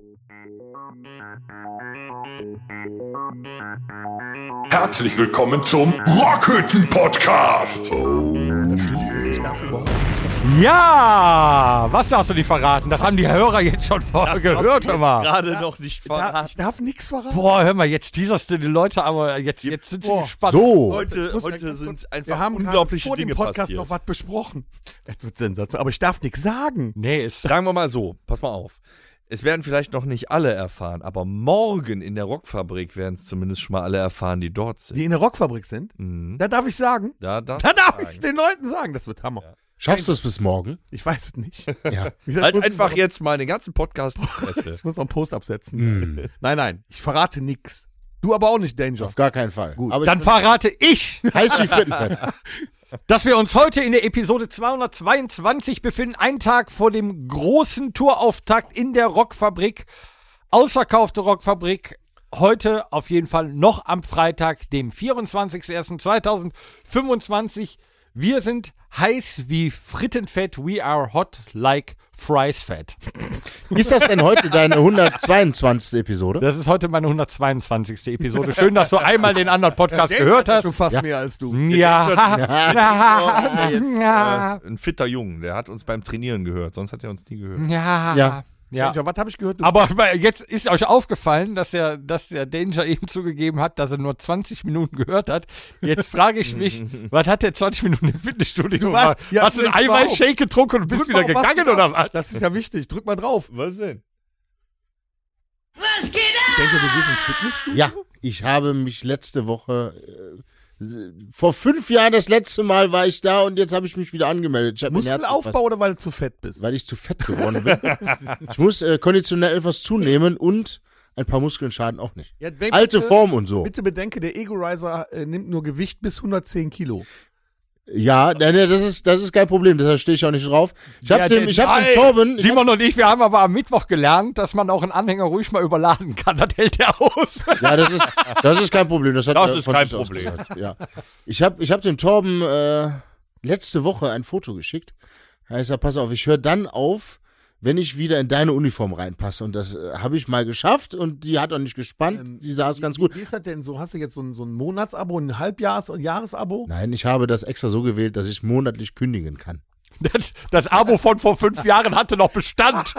Herzlich willkommen zum Rockhütten-Podcast. Ja, was darfst du nicht verraten? Das haben die Hörer jetzt schon vorher gehört, hör mal. Gerade noch nicht verraten. Ich darf nichts verraten. Boah, hör mal, jetzt teaserst du die Leute, aber jetzt sind sie gespannt. So. Heute sind Wir einfach haben unglaubliche vor dem Dinge Podcast passiert. noch was besprochen. Das wird sensationell. Aber ich darf nichts sagen. Nee, ist Sagen wir mal so, pass mal auf. Es werden vielleicht noch nicht alle erfahren, aber morgen in der Rockfabrik werden es zumindest schon mal alle erfahren, die dort sind. Die in der Rockfabrik sind. Mhm. Da darf ich sagen. Da Da darf sagen. ich den Leuten sagen. Das wird Hammer. Ja. Schaffst du es bis morgen? Ich weiß es nicht. Ja. Wie gesagt, Halt ich muss einfach noch- jetzt mal den ganzen Podcast in die Fresse. Ich muss noch einen Post absetzen. Nein. Ich verrate nichts. Du aber auch nicht, Danger. Auf gar keinen Fall. Gut. Aber dann verrate ich, heiß wie Frittenfett. dass wir uns heute in der Episode 222 befinden, einen Tag vor dem großen Tourauftakt in der Rockfabrik. Ausverkaufte Rockfabrik. Heute auf jeden Fall noch am Freitag, dem 24.01.2025. Wir sind heiß wie Frittenfett. We are hot like fries fat. Ist das denn heute deine 122. Episode? Das ist heute meine 122. Episode. Schön, dass du einmal den anderen Podcast gehört Schon hast. fast Ja. mehr als du. Ja. Der ist jetzt Ja. ein fitter Junge, der hat uns beim Trainieren gehört, sonst hat er uns nie gehört. Ja. Ja. Danger, was habe ich gehört? Du Aber jetzt ist euch aufgefallen, dass der Danger eben zugegeben hat, dass er nur 20 Minuten gehört hat. Jetzt frage ich mich, was hat der 20 Minuten im Fitnessstudio gemacht? ja, Hast du einen Eiweißshake getrunken und bist Drück wieder mal auf was gegangen du oder darfst. was? Das ist ja wichtig. Drück mal drauf. Was denn? Danger, du gehst ins Fitnessstudio? Ja, ich habe mich letzte Woche, vor 5 Jahren das letzte Mal war ich da und jetzt habe ich mich wieder angemeldet. Ich hab mir ein Herz Muskelaufbau gefasst, oder weil du zu fett bist? weil ich zu fett geworden bin. Ich muss konditionell etwas zunehmen und ein paar Muskeln schaden auch nicht. Ja, bitte- Alte Form und so. Bitte bedenke, der Ego-Riser nimmt nur Gewicht bis 110 Kilo. Ja, nee, das ist kein Problem, deshalb stehe ich auch nicht drauf. Ich habe dem Torben, Simon und ich, wir haben aber am Mittwoch gelernt, dass man auch einen Anhänger ruhig mal überladen kann. Das hält er aus. ja, das ist kein Problem. Das ist von kein sich aus Problem. gesagt, ja. Ich hab dem Torben letzte Woche ein Foto geschickt. Er sagt, pass auf, ich höre dann auf, wenn ich wieder in deine Uniform reinpasse. Und das habe ich mal geschafft und die hat auch nicht gespannt. Die saß ganz gut. Wie ist das denn so? Hast du jetzt so ein Monatsabo, ein Halbjahresabo? Nein, ich habe das extra so gewählt, dass ich monatlich kündigen kann. Das Abo von vor 5 Jahren hatte noch Bestand.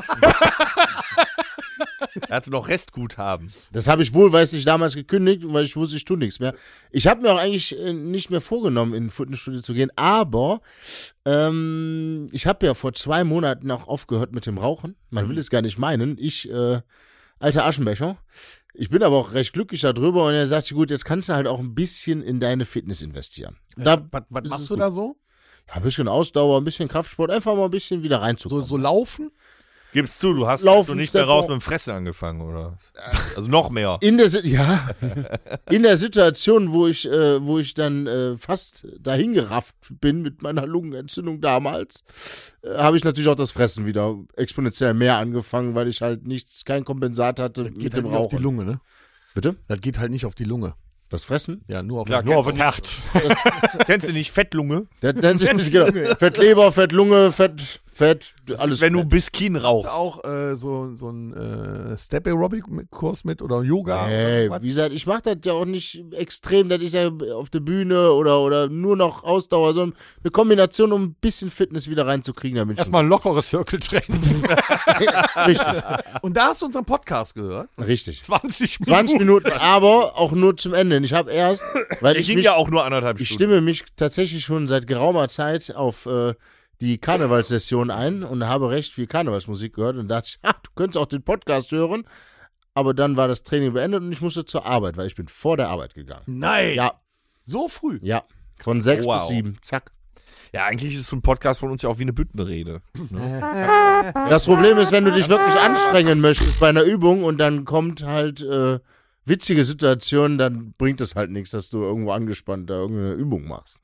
Er hatte noch Restguthaben. Das habe ich wohlweislich damals gekündigt, weil ich wusste, ich tue nichts mehr. Ich habe mir auch eigentlich nicht mehr vorgenommen, in ein Fitnessstudio zu gehen, aber ich habe ja vor 2 Monaten auch aufgehört mit dem Rauchen. Man will es gar nicht meinen. Ich, alter Aschenbecher. Ich bin aber auch recht glücklich darüber und er sagt, gut, jetzt kannst du halt auch ein bisschen in deine Fitness investieren. Was ist machst es du gut. da so? Ja, ein bisschen Ausdauer, ein bisschen Kraftsport, einfach mal ein bisschen wieder reinzukommen. So laufen? Gibst du, du hast Laufen, du nicht mehr Step raus up. mit dem Fressen angefangen, oder? Also noch mehr. In der Situation, wo ich dann fast dahingerafft bin mit meiner Lungenentzündung damals, habe ich natürlich auch das Fressen wieder exponentiell mehr angefangen, weil ich halt kein Kompensat hatte Das mit geht dem halt nicht auf die Rauchen. Lunge, ne? Bitte? Das geht halt nicht auf die Lunge. Das Fressen? Ja, nur auf Klar, die Nur auf ein Herz. Kennst du nicht Fettlunge? Das nennt sich nicht, genau. Fettleber, Fettlunge, Fett, alles. Wenn du Fett. Biskin rauchst. auch so ein Step-Aerobic-Kurs mit oder Yoga? Hey, oder was? wie gesagt, ich mache das ja auch nicht extrem, das ist ja auf der Bühne oder nur noch Ausdauer, sondern eine Kombination, um ein bisschen Fitness wieder reinzukriegen. Damit Erstmal ein lockeres Circle-Training. Richtig, Und da hast du unseren Podcast gehört. richtig. 20 20 Minuten, aber auch nur zum Ende. Ich habe erst, weil Der ich ging mich, ja auch nur 1,5 ich Stunden. stimme mich tatsächlich schon seit geraumer Zeit auf die Karnevalssession ein und habe recht viel Karnevalsmusik gehört und dachte, du könntest auch den Podcast hören. Aber dann war das Training beendet und ich musste zur Arbeit, weil ich bin vor der Arbeit gegangen. Nein. Ja, So früh. ja. Von 6 Wow. bis 7, zack. Ja, eigentlich ist so ein Podcast von uns ja auch wie eine Büttenrede. Ne? Das Problem ist, wenn du dich wirklich anstrengen möchtest bei einer Übung und dann kommt halt witzige Situation, dann bringt es halt nichts, dass du irgendwo angespannt da irgendeine Übung machst.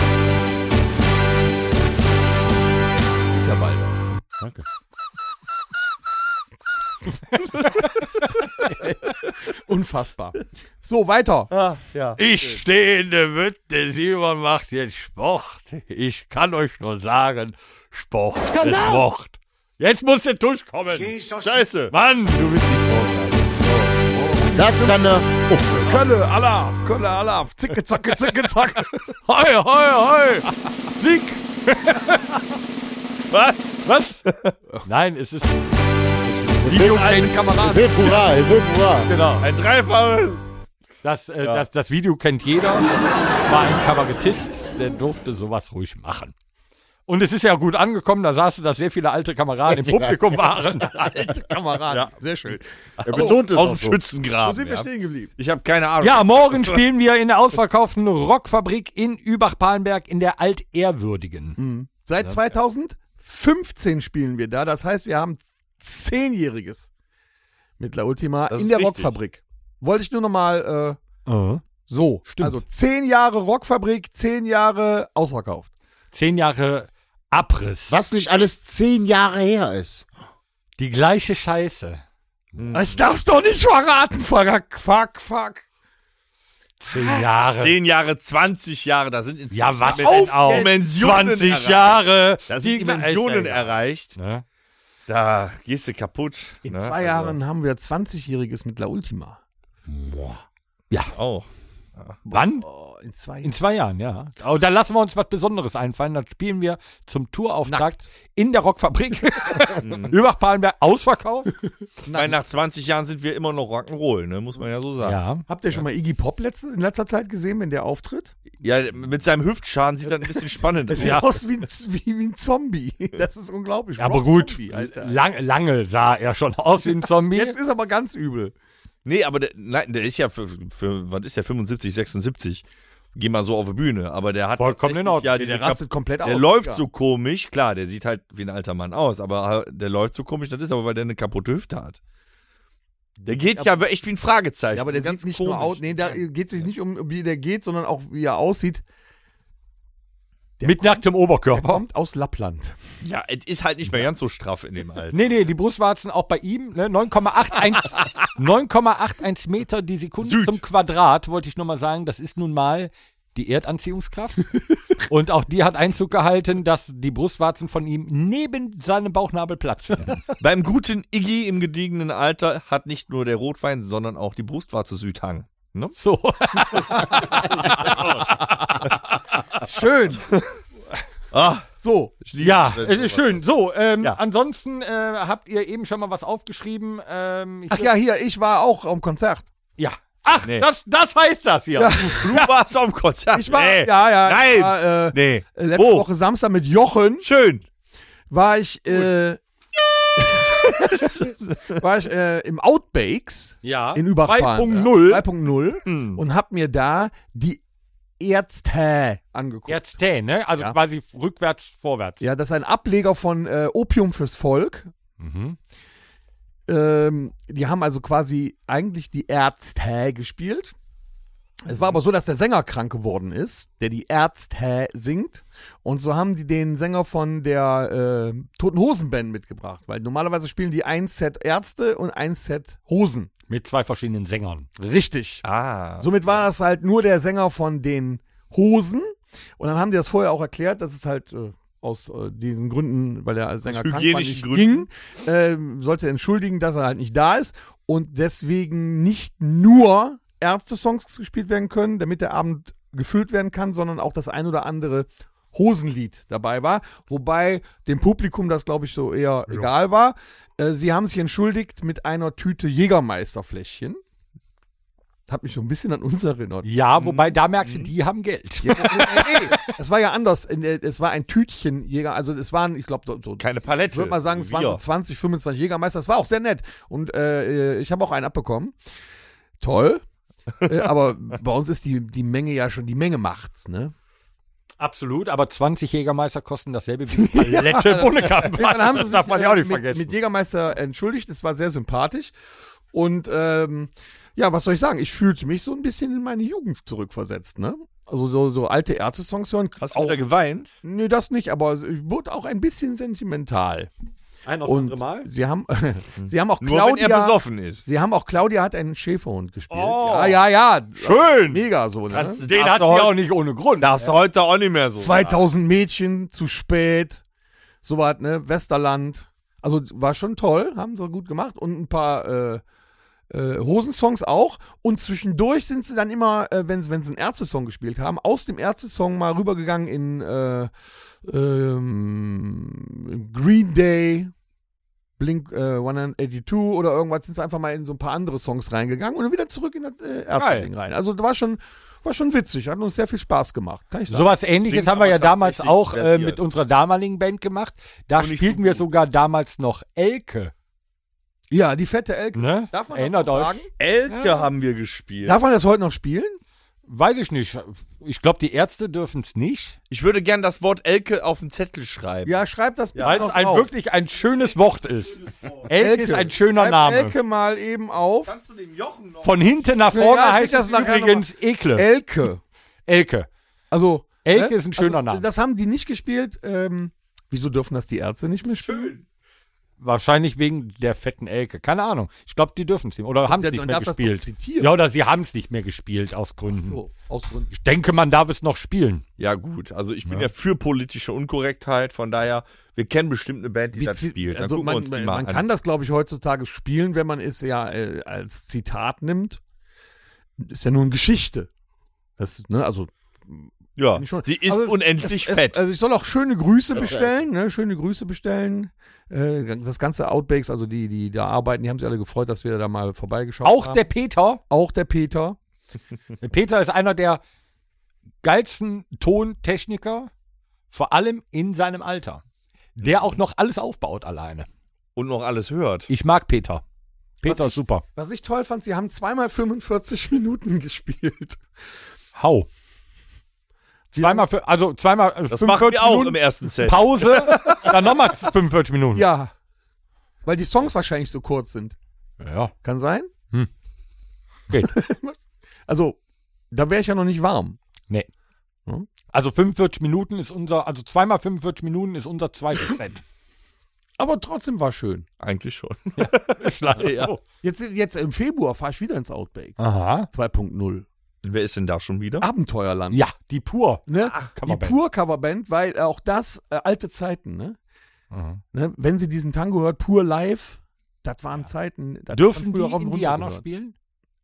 Ist ja bald. Danke. Unfassbar. So, weiter. Ja. Ich stehe in der Mitte, Simon macht jetzt Sport. Ich kann euch nur sagen, Sport ist Mord. Jetzt muss der Tusch kommen. Scheiße. Mann, du bist nicht vorbereitet. Da kann er. Kölle, Alaf, zicke, zacke, zicke, zack. Hoi, hoi, hoi. Sieg. Was? Nein, es ist Video kennt Kameraden. Hip hurra. Genau. Ein Dreifach. Das Video kennt jeder. War ein Kabarettist, der durfte sowas ruhig machen. Und es ist ja gut angekommen, da saß du, dass sehr viele alte Kameraden im Publikum waren. Alte Kameraden. Ja. Sehr schön. Er betont es Aus auch dem so. Schützengraben. Wo sind wir stehen geblieben? Ich habe keine Ahnung. Ja, morgen spielen wir in der ausverkauften Rockfabrik in Übach-Palenberg in der Altehrwürdigen. Seit 2015 spielen wir da. Das heißt, wir haben 10-jähriges mit La Ultima Das in ist der richtig. Rockfabrik. Wollte ich nur noch mal so. Stimmt. Also 10 Jahre Rockfabrik, 10 Jahre ausverkauft. 10 Jahre Abriss. Was nicht alles 10 Jahre her ist. Die gleiche Scheiße. Das darfst du doch nicht verraten. Fuck. 10 Jahre. 10 Jahre, 20 Jahre, da sind inzwischen Ja, was Dimensionen denn auch? Dimensionen 20 erreicht. Jahre. Da sind Dimensionen erreicht. Ne? Da gehst du kaputt. In ne? 2 Jahren haben wir 20-jähriges mit La Ultima. Ja. Oh. Wann? Oh, in 2 Jahren. In 2 Jahren, ja. Aber da lassen wir uns was Besonderes einfallen. Dann spielen wir zum Tourauftakt in der Rockfabrik. Übach-Palenberg, Ausverkauf. Weil nach 20 Jahren sind wir immer noch Rock'n'Roll, ne? Muss man ja so sagen. Ja. Habt ihr schon mal Iggy Pop in letzter Zeit gesehen, wenn der auftritt? Ja, mit seinem Hüftschaden sieht das ein bisschen spannend Das aus. sieht Ja. aus wie ein Zombie. Das ist unglaublich. Aber Rock gut, Zombie heißt der. lange sah er schon aus wie ein Zombie. Jetzt ist aber ganz übel. Nee, aber der ist ja für was ist der, 75, 76? Geh mal so auf die Bühne. Aber der hat Vollkommen in tatsächlich Ordnung. ja Der diese rastet komplett aus. Der läuft Ja. so komisch, klar, der sieht halt wie ein alter Mann aus, aber der läuft so komisch, das ist aber, weil der eine kaputte Hüfte hat. Der geht ja echt wie ein Fragezeichen. Ja, aber der So sieht nicht nur aus. Nee, da geht es sich nicht um, wie der geht, sondern auch, wie er aussieht. Mit nacktem Er Oberkörper. kommt aus Lappland. Ja, es ist halt nicht mehr ganz so straff in dem Alter. Nee, die Brustwarzen auch bei ihm, ne? 9,81 Meter die Sekunde zum Quadrat, wollte ich nur mal sagen. Das ist nun mal die Erdanziehungskraft. Und auch die hat Einzug gehalten, dass die Brustwarzen von ihm neben seinem Bauchnabel platzen. Beim guten Iggy im gediegenen Alter hat nicht nur der Rotwein, sondern auch die Brustwarze Südhang. Ne? So. Schön. So. Ja, schön. So, Ja. ansonsten habt ihr eben schon mal was aufgeschrieben. Ach ja, hier, ich war auch am Konzert. Ja. Ach, Nee. das heißt das hier. Du warst am Konzert. Ich war, Nee. ja. Nein. Ich war, Nee. letzte Wo? Woche Samstag mit Jochen Schön. war ich, im Outbakes Ja. in Übach-Palenberg. 2.0 und hab mir da die Ärzte angeguckt. Ärzte, ne? Also Ja. quasi rückwärts, vorwärts. Ja, das ist ein Ableger von Opium fürs Volk. Mhm. Die haben also quasi eigentlich die Ärzte gespielt. Es war aber so, dass der Sänger krank geworden ist, der die Ärzte singt. Und so haben die den Sänger von der Toten Hosen Band mitgebracht. Weil normalerweise spielen die ein Set Ärzte und ein Set Hosen. Mit 2 verschiedenen Sängern. Richtig. Ah. Somit war das halt nur der Sänger von den Hosen. Und dann haben die das vorher auch erklärt, dass es halt aus diesen Gründen, weil der als Sänger krank war, hygienischen nicht ging, sollte entschuldigen, dass er halt nicht da ist. Und deswegen nicht nur Ärzte-Songs gespielt werden können, damit der Abend gefüllt werden kann, sondern auch das ein oder andere Hosenlied dabei war. Wobei dem Publikum das, glaube ich, so eher egal war. Sie haben sich entschuldigt mit einer Tüte Jägermeisterfläschchen. Hat mich so ein bisschen an uns erinnert. Ja, wobei da merkst du, die haben Geld. Ja, nee, es war ja anders. Es war ein Tütchen Jäger, also es waren, ich glaube, so Keine Palette. ich würde mal sagen, es waren so 20, 25 Jägermeister. Das war auch sehr nett. Und ich habe auch einen abbekommen. Toll. Aber bei uns ist die Menge ja schon, die Menge macht's, ne? Absolut, aber 20 Jägermeister kosten dasselbe wie eine Palette Bunnekamp. Dann haben Das sie darf sich, man ja auch nicht mit, vergessen. mit Jägermeister entschuldigt. Es war sehr sympathisch. Und ja, was soll ich sagen? Ich fühlte mich so ein bisschen in meine Jugend zurückversetzt, ne? Also so alte Ärzte-Songs hören. Hast du wieder geweint? Nee, das nicht, aber ich wurde auch ein bisschen sentimental. Ein aufs Und sie haben auch Nur wenn er Claudia. besoffen ist. Sie haben auch Claudia hat einen Schäferhund gespielt. Oh. Ja. Schön. Mega so, ne? Den hat sie auch nicht ohne Grund. Das ist heute auch nicht mehr so. 2000 Mädchen zu spät. So was, ne? Westerland. Also war schon toll, haben sie gut gemacht und ein paar Hosensongs auch. Und zwischendurch sind sie dann immer, wenn sie einen Ärzte-Song gespielt haben, aus dem Ärzte-Song mal rübergegangen in Green Day, Blink 182 oder irgendwas, sind sie einfach mal in so ein paar andere Songs reingegangen und dann wieder zurück in das Ärzte-Ding rein. Also das war schon witzig, hat uns sehr viel Spaß gemacht, kann ich sagen. Sowas Ähnliches Klingt haben wir aber ja damals tatsächlich auch versiert. mit unserer damaligen Band gemacht. Da Und nicht spielten so wir gut. sogar damals noch Elke. Ja, die fette Elke. Ne? Darf man Erinnert das noch euch? sagen? Elke haben wir gespielt. Darf man das heute noch spielen? Weiß ich nicht. Ich glaube, die Ärzte dürfen es nicht, Ich würde gern das Wort Elke auf den Zettel schreiben. Ja, schreib das bitte weil es noch auf. wirklich ein schönes Wort ist. Elke ist ein schöner Schreib Name. Elke mal eben auf. Kannst du dem Jochen noch? Von hinten nach vorne Ja, ja, heißt ich das das nachher übrigens Ekle. Elke. Elke. Also Elke ist ein schöner Name. Das haben die nicht gespielt. Wieso dürfen das die Ärzte nicht mehr spielen? Schön. Wahrscheinlich wegen der fetten Elke. Keine Ahnung. Ich glaube, die dürfen es nicht. Oder haben es Ja, nicht man mehr darf das gespielt. doch zitieren. Ja, oder sie haben es nicht mehr gespielt aus Gründen. So, aus Gründen. Ich denke, man darf es noch spielen. Ja, gut. Also ich bin ja für politische Unkorrektheit. Von daher, wir kennen bestimmt eine Band, die das Witzig- spielt. Dann Also gucken wir uns die mal man an. kann das, glaube ich, heutzutage spielen, wenn man es ja als Zitat nimmt. Ist ja nun Geschichte. Das ist, ne, also Ja, Bin ich schon. sie ist Aber unendlich fett. Also ich soll auch schöne Grüße Okay. bestellen, ne? Schöne Grüße bestellen. Das ganze Outbakes, also die da arbeiten, die haben sich alle gefreut, dass wir da mal vorbeigeschaut Auch haben. der Peter. Auch der Peter. Der Peter ist einer der geilsten Tontechniker, vor allem in seinem Alter. Der auch noch alles aufbaut alleine. Und noch alles hört. Ich mag Peter. Peter ist super. Was ich toll fand, sie haben zweimal 45 Minuten gespielt. Hau. Zweimal 45 Das machen wir auch Minuten im ersten Set. Pause, dann nochmal 45 Minuten. Ja. Weil die Songs wahrscheinlich so kurz sind. Ja, Kann sein? geht. Also, da wäre ich ja noch nicht warm. Nee. Hm? Also 45 Minuten ist also zweimal 45 Minuten ist unser zweites Set. Aber trotzdem war schön. Eigentlich schon. Ist leider Ja. so. Jetzt im Februar fahre ich wieder ins Outbake. Aha. 2.0. Wer ist denn da schon wieder? Abenteuerland. Ja, die pur. Ne? Die Coverband. Pur-Coverband, weil auch das alte Zeiten, ne? Mhm. Ne? Wenn sie diesen Tango hört, pur live, das waren Zeiten. das hat Dürfen man die früher rauf und runter Indianer gehört. spielen?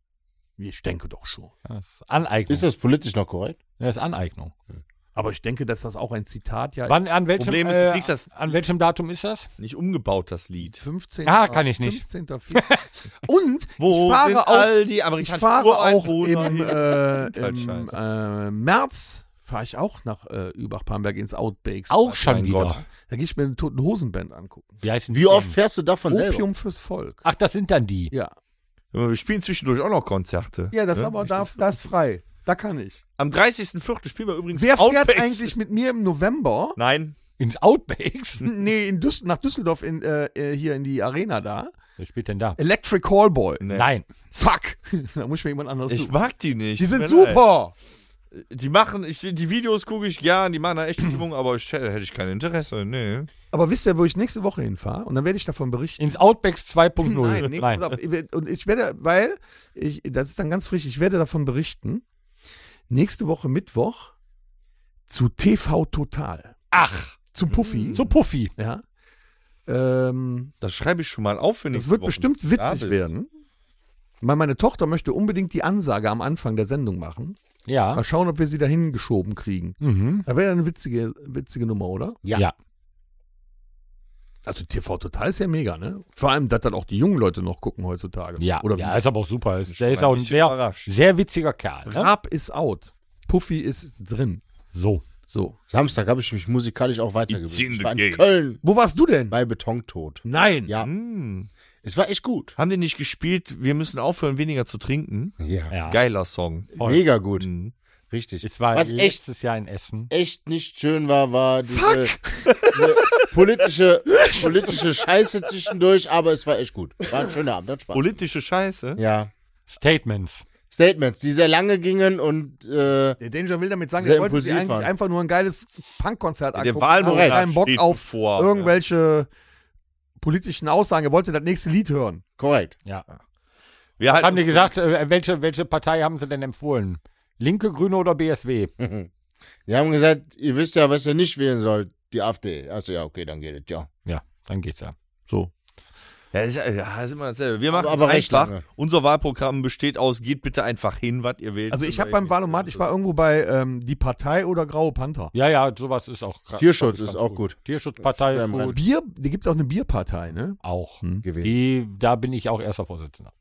Ich denke doch schon. Ja, das ist Aneignung. Ist das politisch noch korrekt? Das ist Aneignung. Aber ich denke, dass das auch ein Zitat ja Wann, an welchem, Problem ist, du kriegst das an welchem Datum ist das? nicht umgebaut, das Lied. 15. Ah, kann ich nicht. 15.04. Und Wo ich fahre sind auch, all die ich amerikanischen fahre auch Ureinwohner? im März fahre ich auch nach Übach-Pamberg ins Outbakes. Auch schon mein wieder. Gott. Da gehe ich mir eine Toten Hosenband angucken. Wie heißen Wie die oft denn? fährst du davon selber? Opium fürs Volk. Ach, das sind dann die. Ja. Wir spielen zwischendurch auch noch Konzerte. Ja, das aber das ist frei. Da kann ich. Am 30.04. spielen wir übrigens Wer fährt Outbacks. eigentlich mit mir im November? Nein. Ins Outbakes? Nee, nach Düsseldorf hier in die Arena da. Wer spielt denn da? Electric Callboy. Nee. Nein. Fuck. Da muss ich mir jemand anderes Ich suchen. mag die nicht. Die sind Tut mir leid. super. Die machen, die Videos gucke ich gern, die machen da echt Stimmung, aber hätte ich kein Interesse, nee. Aber wisst ihr, wo ich nächste Woche hinfahre? Und dann werde ich davon berichten. Ins Outbacks 2.0. Nein, nee, pass auf. Und ich werde, das ist dann ganz frisch, ich werde davon berichten, nächste Woche Mittwoch zu TV Total. Ach, Zu Puffy. so Puffy. Ja. Das schreibe ich schon mal auf, wenn ich Das wird bestimmt witzig werden. Weil meine Tochter möchte unbedingt die Ansage am Anfang der Sendung machen. Ja. Mal schauen, ob wir sie dahin geschoben kriegen. Mhm. Da wäre eine witzige Nummer, oder? Ja. Also TV Total ist ja mega, ne? Vor allem, dass dann auch die jungen Leute noch gucken heutzutage. Ja, Oder ja, ist aber auch super. Der ist ein auch ein bisschen sehr, überrascht. sehr witziger Kerl. Ne? Raab ist out. Puffy ist drin. So. So. Samstag habe ich mich musikalisch auch weitergebildet. It's in Ich the war in game. Köln Wo warst du denn? bei Betontod. Nein. Ja, Hm. es war echt gut. Haben die nicht gespielt, wir müssen aufhören, weniger zu trinken? Ja, Ja. Geiler Song. Voll. mega gut. Mhm. Richtig. Es war Was echt, letztes Jahr in Essen. echt nicht schön war diese politische Scheiße zwischendurch, aber es war echt gut. War ein schöner Abend, hat Spaß. Politische Scheiße. Ja. Statements. Statements, die sehr lange gingen und Der Danger will damit sagen, Sehr er wollte sie impulsiv eigentlich waren. einfach nur ein geiles Punkkonzert Der angucken. Wahlmonat Keinen Bock steht auf bevor. irgendwelche politischen Aussagen. Er wollte das nächste Lied hören. korrekt. Ja. Wir Was halten haben die uns- gesagt? Welche Partei haben sie denn empfohlen? Linke, Grüne oder BSW? Die haben gesagt, ihr wisst ja, was ihr nicht wählen sollt, die AfD. Also ja, okay, dann geht es, ja. Ja, dann geht's ja. So. Ja, das ist immer dasselbe. Wir machen Aber es recht einfach. lange. Unser Wahlprogramm besteht aus, geht bitte einfach hin, was ihr wählt. Also ich habe beim Wahlomat, ich war irgendwo bei Die Partei oder Graue Panther. Ja, sowas ist auch krass. Tierschutz ganz ist auch gut. Tierschutzpartei ist Schwer im gut. Bier, da gibt es auch eine Bierpartei, ne? Auch. Gewählt. Da bin ich auch erster Vorsitzender.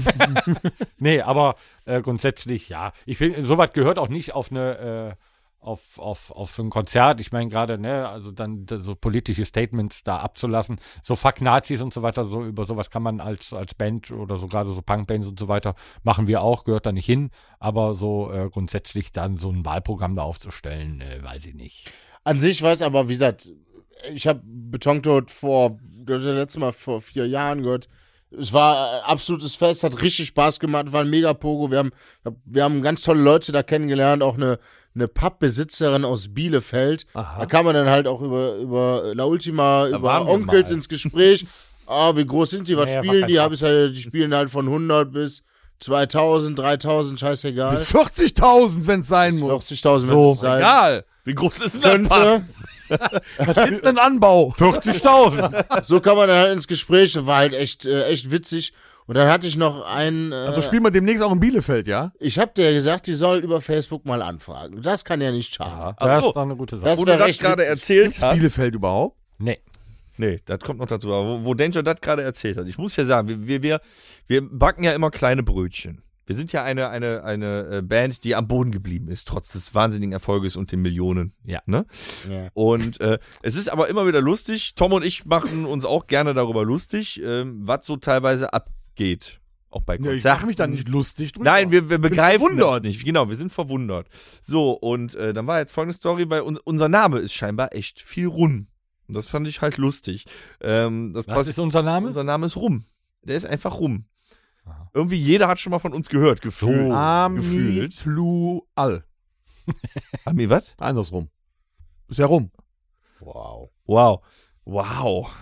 Nee, aber grundsätzlich, ja. Ich finde, sowas gehört auch nicht auf eine auf so ein Konzert. Ich meine gerade, ne, also dann so politische Statements da abzulassen, so Fuck Nazis und so weiter, so über sowas kann man als Band oder so gerade so Punkbands und so weiter, machen wir auch, gehört da nicht hin, aber so grundsätzlich dann so ein Wahlprogramm da aufzustellen, weiß ich nicht. An sich weiß aber, wie gesagt, ich habe Betontod das letzte Mal vor 4 Jahren gehört. Es war ein absolutes Fest, hat richtig Spaß gemacht, war ein Mega-Pogo. Wir haben ganz tolle Leute da kennengelernt, auch eine Pubbesitzerin aus Bielefeld. Aha. Da kam man dann halt auch über La Ultima, Da über waren wir Onkels mal. ins Gespräch. Wie groß sind die, was Naja, spielen war die? kein Die spielen halt von 100 bis 2000, 3000, scheißegal. Bis 40.000, wenn es sein muss. 40.000 So, wenn es sein Egal. Wie groß ist denn das? könnte. Hat hinten einen Anbau. 40.000! So kann man dann halt ins Gespräch, das war halt echt witzig. Und dann hatte ich noch einen, Also spielen wir demnächst auch in Bielefeld, ja? ich hab dir gesagt, die soll über Facebook mal anfragen. Das kann ja nicht schaden. Das Ach so. ist doch eine gute Sache. Das Wo wär du das recht gerade witzig. erzählt Gibt's hast. Bielefeld überhaupt? Nee. Nee, das kommt noch dazu. Aber wo Danger das gerade erzählt hat. Ich muss ja sagen, wir backen ja immer kleine Brötchen. Wir sind ja eine Band, die am Boden geblieben ist, trotz des wahnsinnigen Erfolges und den Millionen. Ja. Ne? Ja. Und es ist aber immer wieder lustig. Tom und ich machen uns auch gerne darüber lustig, was so teilweise abgeht. Auch bei Ja, ich Konzerten. mache mich da nicht lustig drüber. Nein, wir begreifen das verwundert. nicht. Genau, wir sind verwundert. So, und dann war jetzt folgende Story, weil unser Name ist scheinbar echt viel Rum. Und das fand ich halt lustig. Was ist unser Name? Unser Name ist Rum. Der ist einfach Rum. Aha. Irgendwie jeder hat schon mal von uns gehört, gefühlt. Gefühlt. Amiplual. Ami, was? Andersrum. Ist ja rum. Wow. Wow. Wow.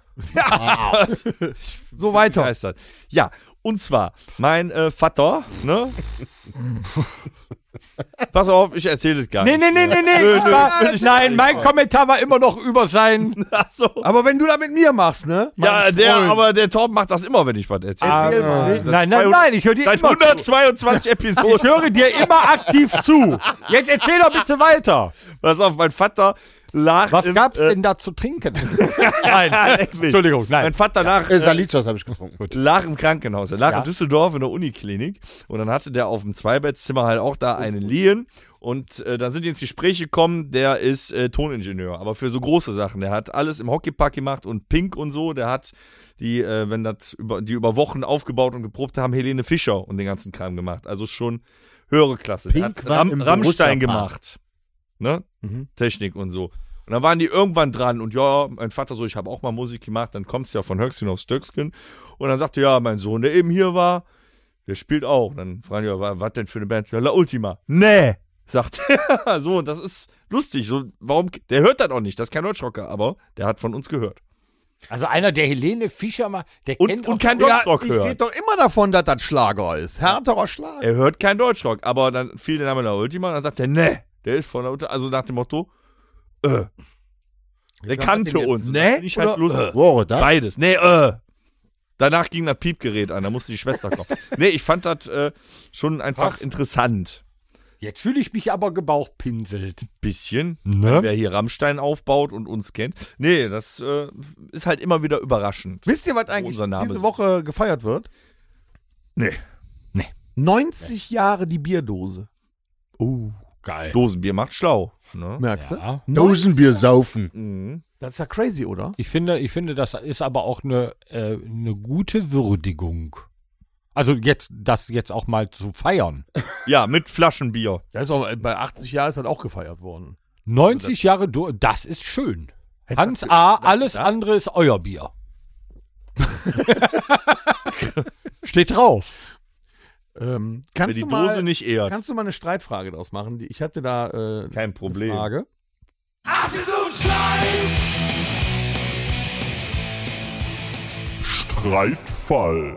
So weiter. Begeistert. Ja, und zwar, mein Vater, ne? Pass auf, ich erzähle es gar Nee. nicht. Nein, mein Kommentar war immer noch über sein. Ach so. Aber wenn du da mit mir machst, ne? Ja, mein der, Freund. aber der Torben macht das immer, wenn ich was erzähle. Erzähl mal. Nein, ich höre dir Seit immer zu. 122 Ich Episoden. höre dir immer aktiv zu. Jetzt erzähl doch bitte weiter. Pass auf, mein Vater lag Was im, gab's denn da zu trinken? Nein, Entschuldigung, Mein nein. Vater lag, Salitos habe ich getrunken. lag im Krankenhaus. Er lag Ja. in Düsseldorf in der Uniklinik und dann hatte der auf dem Zweibettzimmer halt auch da einen liegen und dann sind die ins Gespräch gekommen, der ist Toningenieur, aber für so große Sachen. Der hat alles im Hockeypark gemacht und Pink und so. Der hat die über Wochen aufgebaut und geprobt haben, Helene Fischer und den ganzen Kram gemacht. Also schon höhere Klasse. Pink der war hat im Rammstein Borussia-Park. gemacht. Ne? Technik und so. Und dann waren die irgendwann dran und ja, mein Vater so, ich habe auch mal Musik gemacht, dann kommst du ja von Höchstchen auf Stöckskin. Und dann sagte ja, mein Sohn, der eben hier war, der spielt auch. Und dann fragen die, ja, was denn für eine Band? Ja, La Ultima. Nee, sagt er. So, und das ist lustig. So, warum, der hört das auch nicht, das ist kein Deutschrocker, aber der hat von uns gehört. Also einer, der Helene Fischer mal, der kennt Und kein Ja, Deutschrock ich hört. rede doch immer davon, dass das Schlager ist. Härterer Schlager. Er hört kein Deutschrock, aber dann fiel der Name La Ultima und dann sagt er, nee, der ist von La Ultima. Also nach dem Motto, der hat kannte den jetzt, uns. ne? Das find ich halt Oder, lustig. Wow, da? Beides. Nee, Danach ging das Piepgerät an, da musste die Schwester kommen. Nee, ich fand das schon einfach interessant. Jetzt fühle ich mich aber gebauchpinselt. Bisschen. Ne? Wer hier Rammstein aufbaut und uns kennt. Nee, das ist halt immer wieder überraschend. Wisst ihr, was eigentlich unser Name diese ist. Woche gefeiert wird? Nee. 90 Jahre die Bierdose. Geil. Dosenbier macht schlau. Ne? Merkst du? Ja. Dosenbier saufen. Mhm. Das ist ja crazy, oder? Ich finde, das ist aber auch eine gute Würdigung. Also das jetzt auch mal zu feiern. Ja, mit Flaschenbier. Das ist auch, bei 80 Jahren ist das auch gefeiert worden. 90 Jahre, das ist schön. Hans A., alles andere ist euer Bier. Steht drauf. Wer Kannst die du Dose mal, nicht ehrt. kannst du mal eine Streitfrage daraus machen? Ich hatte da Kein Problem. eine Frage. Streitfall.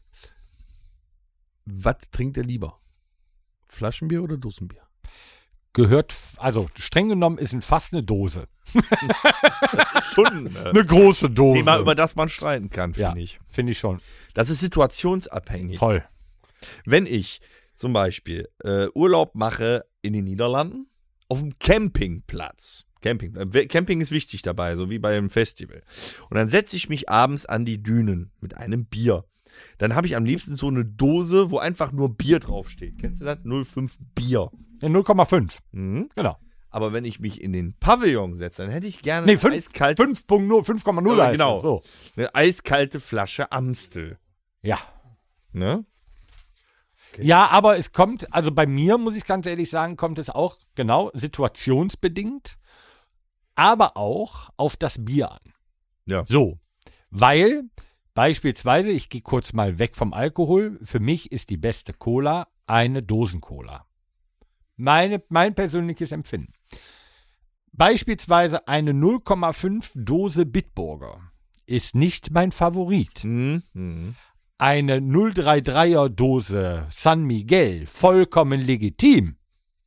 Was trinkt er lieber? Flaschenbier oder Dosenbier? gehört, also streng genommen ist fast eine Dose. Schon Eine große Dose. Thema, über das man streiten kann, ja, finde ich. finde ich schon. Das ist situationsabhängig. Voll. Wenn ich zum Beispiel Urlaub mache in den Niederlanden, auf dem Campingplatz. Camping ist wichtig dabei, so wie bei einem Festival. Und dann setze ich mich abends an die Dünen mit einem Bier. Dann habe ich am liebsten so eine Dose, wo einfach nur Bier draufsteht. Kennst du das? 0,5 Bier. Ja, 0,5. Mhm. Genau. Aber wenn ich mich in den Pavillon setze, dann hätte ich gerne Nee, eine 5,0 Ja, heißt genau. das, so. eine eiskalte Flasche Amstel. Ja. Ne? Ja, aber es kommt, also bei mir, muss ich ganz ehrlich sagen, kommt es auch, genau, situationsbedingt, aber auch auf das Bier an. Ja. So, weil beispielsweise, ich gehe kurz mal weg vom Alkohol, für mich ist die beste Cola eine Dosencola. Mein persönliches Empfinden. Beispielsweise eine 0,5 Dose Bitburger ist nicht mein Favorit. Eine 0,33er Dose San Miguel, vollkommen legitim.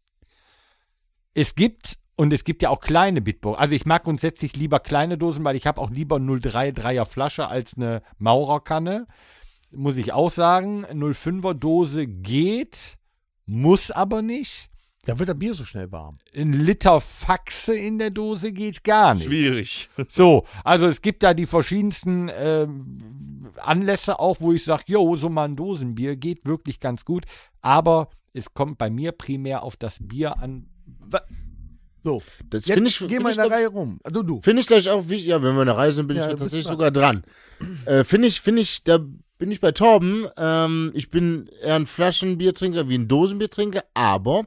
Es gibt ja auch kleine Bitburger. Also ich mag grundsätzlich lieber kleine Dosen, weil ich habe auch lieber 0,33er Flasche als eine Maurerkanne. Muss ich auch sagen. 0,5er Dose geht, muss aber nicht. Da wird das Bier so schnell warm. Ein Liter Faxe in der Dose geht gar nicht. Schwierig. So, also es gibt da die verschiedensten Anlässe auch, wo ich sage, jo, so mal ein Dosenbier geht wirklich ganz gut. Aber es kommt bei mir primär auf das Bier an. So, Das jetzt finde ich, geh mal in der Reihe rum. Also du. Finde ich gleich auch wichtig. Ja, wenn wir in der Reihe sind, bin Ja, ich du da bist tatsächlich dran. sogar dran. Finde ich, da bin ich bei Torben. Ich bin eher ein Flaschenbiertrinker wie ein Dosenbiertrinker, aber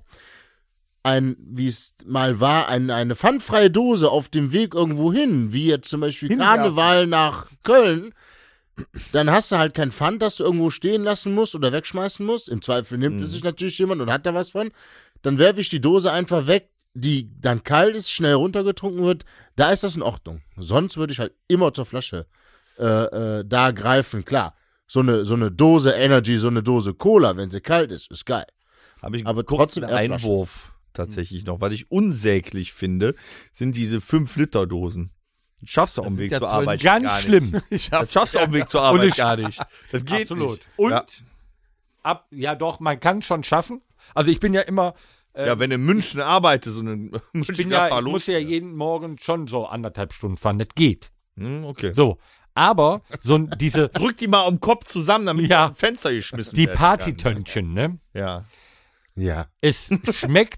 wie es mal war, eine pfandfreie Dose auf dem Weg irgendwo hin, wie jetzt zum Beispiel Hinwerfen. Karneval nach Köln, dann hast du halt kein Pfand, das du irgendwo stehen lassen musst oder wegschmeißen musst. Im Zweifel nimmt es sich natürlich jemand und hat da was von. Dann werfe ich die Dose einfach weg, die dann kalt ist, schnell runtergetrunken wird. Da ist das in Ordnung. Sonst würde ich halt immer zur Flasche da greifen. Klar, so eine Dose Energy, so eine Dose Cola, wenn sie kalt ist geil. Habe ich Aber einen kurzen trotzdem eher Flaschen. Einwurf tatsächlich noch. Was ich unsäglich finde, sind diese 5-Liter-Dosen. Das schaffst du auf dem Weg ja zur toll. Arbeit gar Ganz nicht. schlimm. Das schaffst du auf dem Weg zur Arbeit ich- gar nicht. Das geht Absolut. nicht. Und Ja. ja doch, man kann es schon schaffen. Also ich bin ja immer, Ja, wenn du in München arbeitest und in ich muss ja jeden Morgen schon so 1,5 Stunden fahren. Das geht. Okay. So, aber diese Drück die mal um den Kopf zusammen, damit Ja. die aus dem Fenster geschmissen die werden Partytönchen, ne? kann. Ja. Ja. Es schmeckt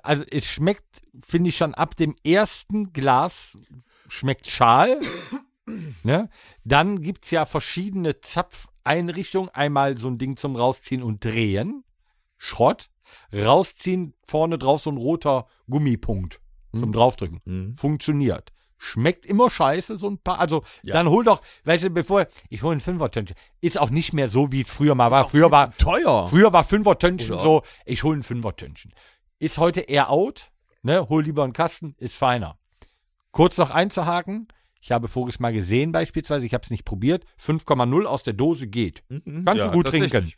finde ich schon ab dem ersten Glas schmeckt schal. Ne? Dann gibt es ja verschiedene Zapfeinrichtungen. Einmal so ein Ding zum Rausziehen und Drehen. Schrott. Rausziehen, vorne drauf so ein roter Gummipunkt zum Draufdrücken. Funktioniert. Schmeckt immer scheiße, so ein paar. Also, dann hol doch, weißt du, ich hole ein 5er-Tönchen. Ist auch nicht mehr so, wie es früher mal war. Früher war Teuer. 5er-Tönchen so, ich hole ein 5er-Tönchen. Ist heute eher out, ne? Hol lieber einen Kasten, ist feiner. Kurz noch einzuhaken, ich habe voriges Mal gesehen beispielsweise, ich habe es nicht probiert, 5,0 aus der Dose geht. Kannst Ja, du gut trinken. tatsächlich.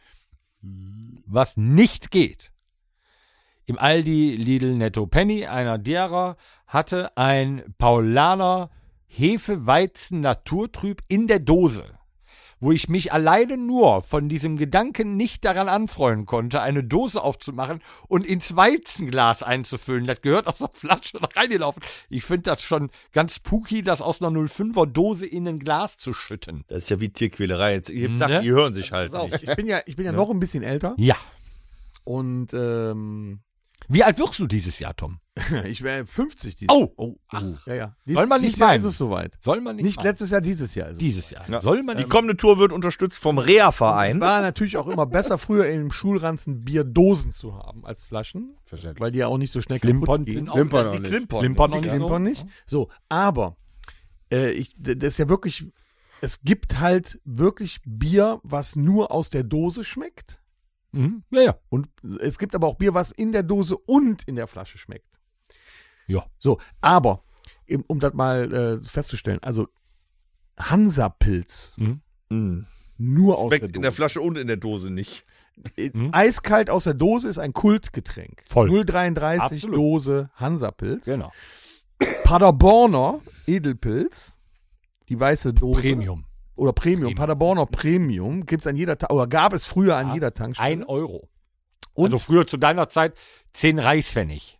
Was nicht geht, im Aldi, Lidl, Netto, Penny, einer derer hatte ein Paulaner Hefeweizen Naturtrüb in der Dose, wo ich mich alleine nur von diesem Gedanken nicht daran anfreuen konnte, eine Dose aufzumachen und ins Weizenglas einzufüllen. Das gehört aus der Flasche reingelaufen. Ich finde das schon ganz spooky, das aus einer 0,5er Dose in ein Glas zu schütten. Das ist ja wie Tierquälerei. Jetzt, ich hab gesagt, Ne? die hören sich halt Pass auf, nicht. ich bin ja noch ein bisschen älter Ja. und Wie alt wirst du dieses Jahr, Tom? ich wäre 50 dieses Oh. Ja, ja. Soll man nicht dieses Jahr meinen. ist es soweit. Soll man nicht Nicht machen. letztes Jahr, dieses Jahr ist es. Dieses Jahr. Ja. Soll man Die nicht kommende Tour wird unterstützt vom Es Reha-Verein. war natürlich auch immer besser, früher im Schulranzen Bierdosen zu haben als Flaschen, Verständlich. weil die ja auch nicht so schnell Klimpern kaputt gehen. sind auch- Klimpern Die auch nicht. Klimpern. Klimpern Die nicht. Klimpern nicht. So, aber das ist ja wirklich, es gibt halt wirklich Bier, was nur aus der Dose schmeckt. Mhm. Ja, ja. Und es gibt aber auch Bier, was in der Dose und in der Flasche schmeckt. Ja. So, aber, um das mal festzustellen, also Hansa-Pilz, Mhm. Mhm. nur aus der Schmeckt Dose. in der Flasche und in der Dose nicht. Eiskalt aus der Dose ist ein Kultgetränk. Voll. 0,33 Absolut. Dose Hansapilz. Genau. Paderborner Edelpilz. Die weiße Dose. Premium. Oder Premium. Paderborner Premium. Gibt's an jeder oder gab es früher an jeder Tankstelle. 1 Euro. Und- Also früher zu deiner Zeit 10 Reichspfennig.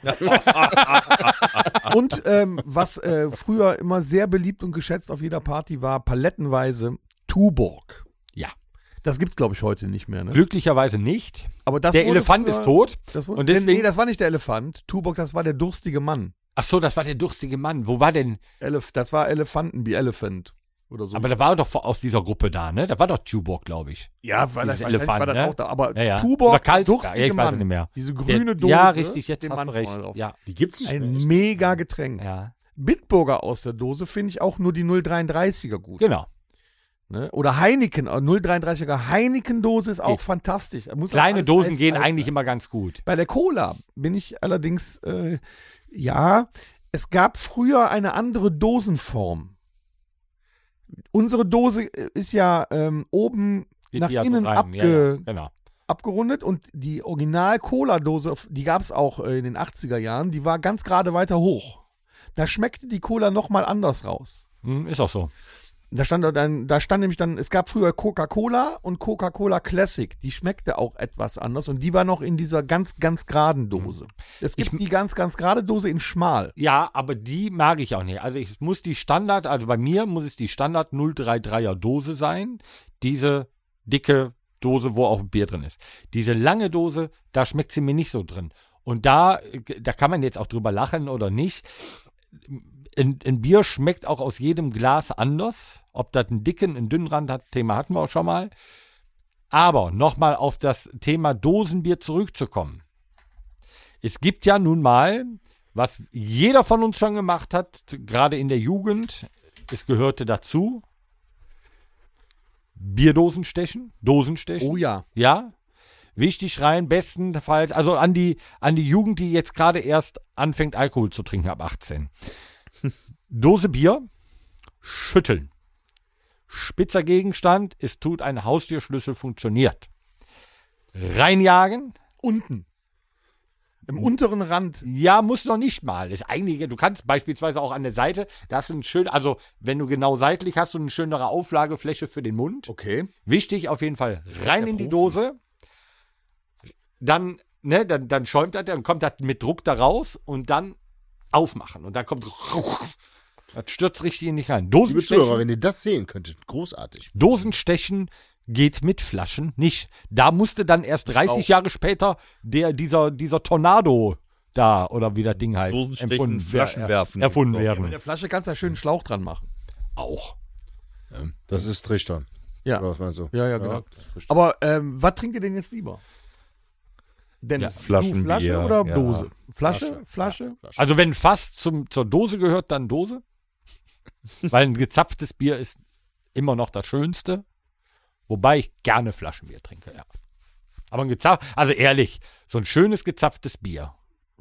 Und was früher immer sehr beliebt und geschätzt auf jeder Party war, palettenweise Tuborg. Ja. Das gibt's, glaube ich, heute nicht mehr. Ne? Glücklicherweise nicht. Aber das Der wurde Elefant früher- ist tot. Das wurde, Und deswegen- nee, das war nicht der Elefant. Tuborg, das war der durstige Mann. Ach so, das war der durstige Mann. Wo war denn? Das war Elefantenbier, Elephant oder so. Aber da war doch aus dieser Gruppe da, ne? Da war doch Tuborg, glaube ich. ja, weil dieses das Elefant, war das ne? auch da. Aber Ja, ja. Tuborg, Oder Karlsberg, durstige ja, ich weiß Mann. es nicht mehr. Diese grüne Dose. Ja, richtig, jetzt den hast Mann du recht. vorne drauf. Ja, Die gibt's nicht mehr. Ein echt. mega Getränk. ja, Bitburger aus der Dose finde ich auch nur die 0,33er gut. genau. Ne? Oder Heineken, 0,33er Heineken-Dose ist auch Geht. fantastisch. Da muss auch Kleine alles Dosen gehen eiskalt eigentlich sein. immer ganz gut. Bei der Cola bin ich allerdings, ja, es gab früher eine andere Dosenform. Unsere Dose ist ja oben Geht nach die ja so innen rein. Genau. abgerundet und die Original-Cola-Dose, die gab es auch in den 80er Jahren, die war ganz gerade weiter hoch. Da schmeckte die Cola nochmal anders raus. Ist auch so. Da stand nämlich dann, es gab früher Coca-Cola und Coca-Cola Classic. Die schmeckte auch etwas anders und die war noch in dieser ganz, ganz geraden Dose. Es gibt die ganz, ganz gerade Dose in schmal. Ja, aber die mag ich auch nicht. Also ich muss die Standard, also bei mir muss es die Standard 033er Dose sein. Diese dicke Dose, wo auch Bier drin ist. Diese lange Dose, da schmeckt sie mir nicht so drin. Und da kann man jetzt auch drüber lachen oder nicht. Ein Bier schmeckt auch aus jedem Glas anders. Ob das einen dicken, einen dünnen Rand hat, Thema hatten wir auch schon mal. Aber nochmal auf das Thema Dosenbier zurückzukommen. Es gibt ja nun mal, was jeder von uns schon gemacht hat, gerade in der Jugend, es gehörte dazu, Bierdosen stechen, Dosenstechen. Oh ja. Ja, wichtig rein, bestenfalls, also an die Jugend, die jetzt gerade erst anfängt, Alkohol zu trinken ab 18. Dose Bier, schütteln. Spitzer Gegenstand, es tut ein Haustürschlüssel funktioniert. Reinjagen, Unten. Im unteren Rand. ja, muss noch nicht mal. Ist eigentlich, du kannst beispielsweise auch an der Seite, da hast du ein schön, also wenn du genau seitlich hast du eine schönere Auflagefläche für den Mund. Okay. Wichtig auf jeden Fall rein der in die Profi. Dose. Dann, dann schäumt das, dann kommt das mit Druck da raus und dann aufmachen. Und dann kommt, das stürzt richtig in dich rein. Liebe Zuhörer, Dosenstechen, wenn ihr das sehen könntet, großartig. Dosenstechen geht mit Flaschen nicht. Da musste dann erst 30 Jahre später dieser Tornado da, oder wie das Ding heißt, Dosenstechen, Flaschen werfen. erfunden So. Mit werden. der Flasche kannst du ja schön einen Schlauch dran machen. Auch. Das ist Trichtern. Ja. Oder was meinst du? Ja, genau. das ist Trichtern. Aber was trinkt ihr denn jetzt lieber? Dennis, Ja, du Flaschenbier, Flasche oder ja. Dose? Flasche? Also wenn Fass zur Dose gehört, dann Dose. Weil ein gezapftes Bier ist immer noch das Schönste. Wobei ich gerne Flaschenbier trinke, ja. Aber also ehrlich, so ein schönes gezapftes Bier.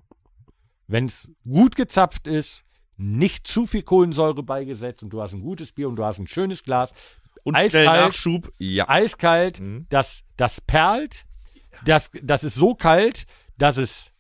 Wenn es gut gezapft ist, nicht zu viel Kohlensäure beigesetzt und du hast ein gutes Bier und du hast ein schönes Glas. Und schnell Nachschub, ja. Eiskalt, das perlt, das ist so kalt, dass es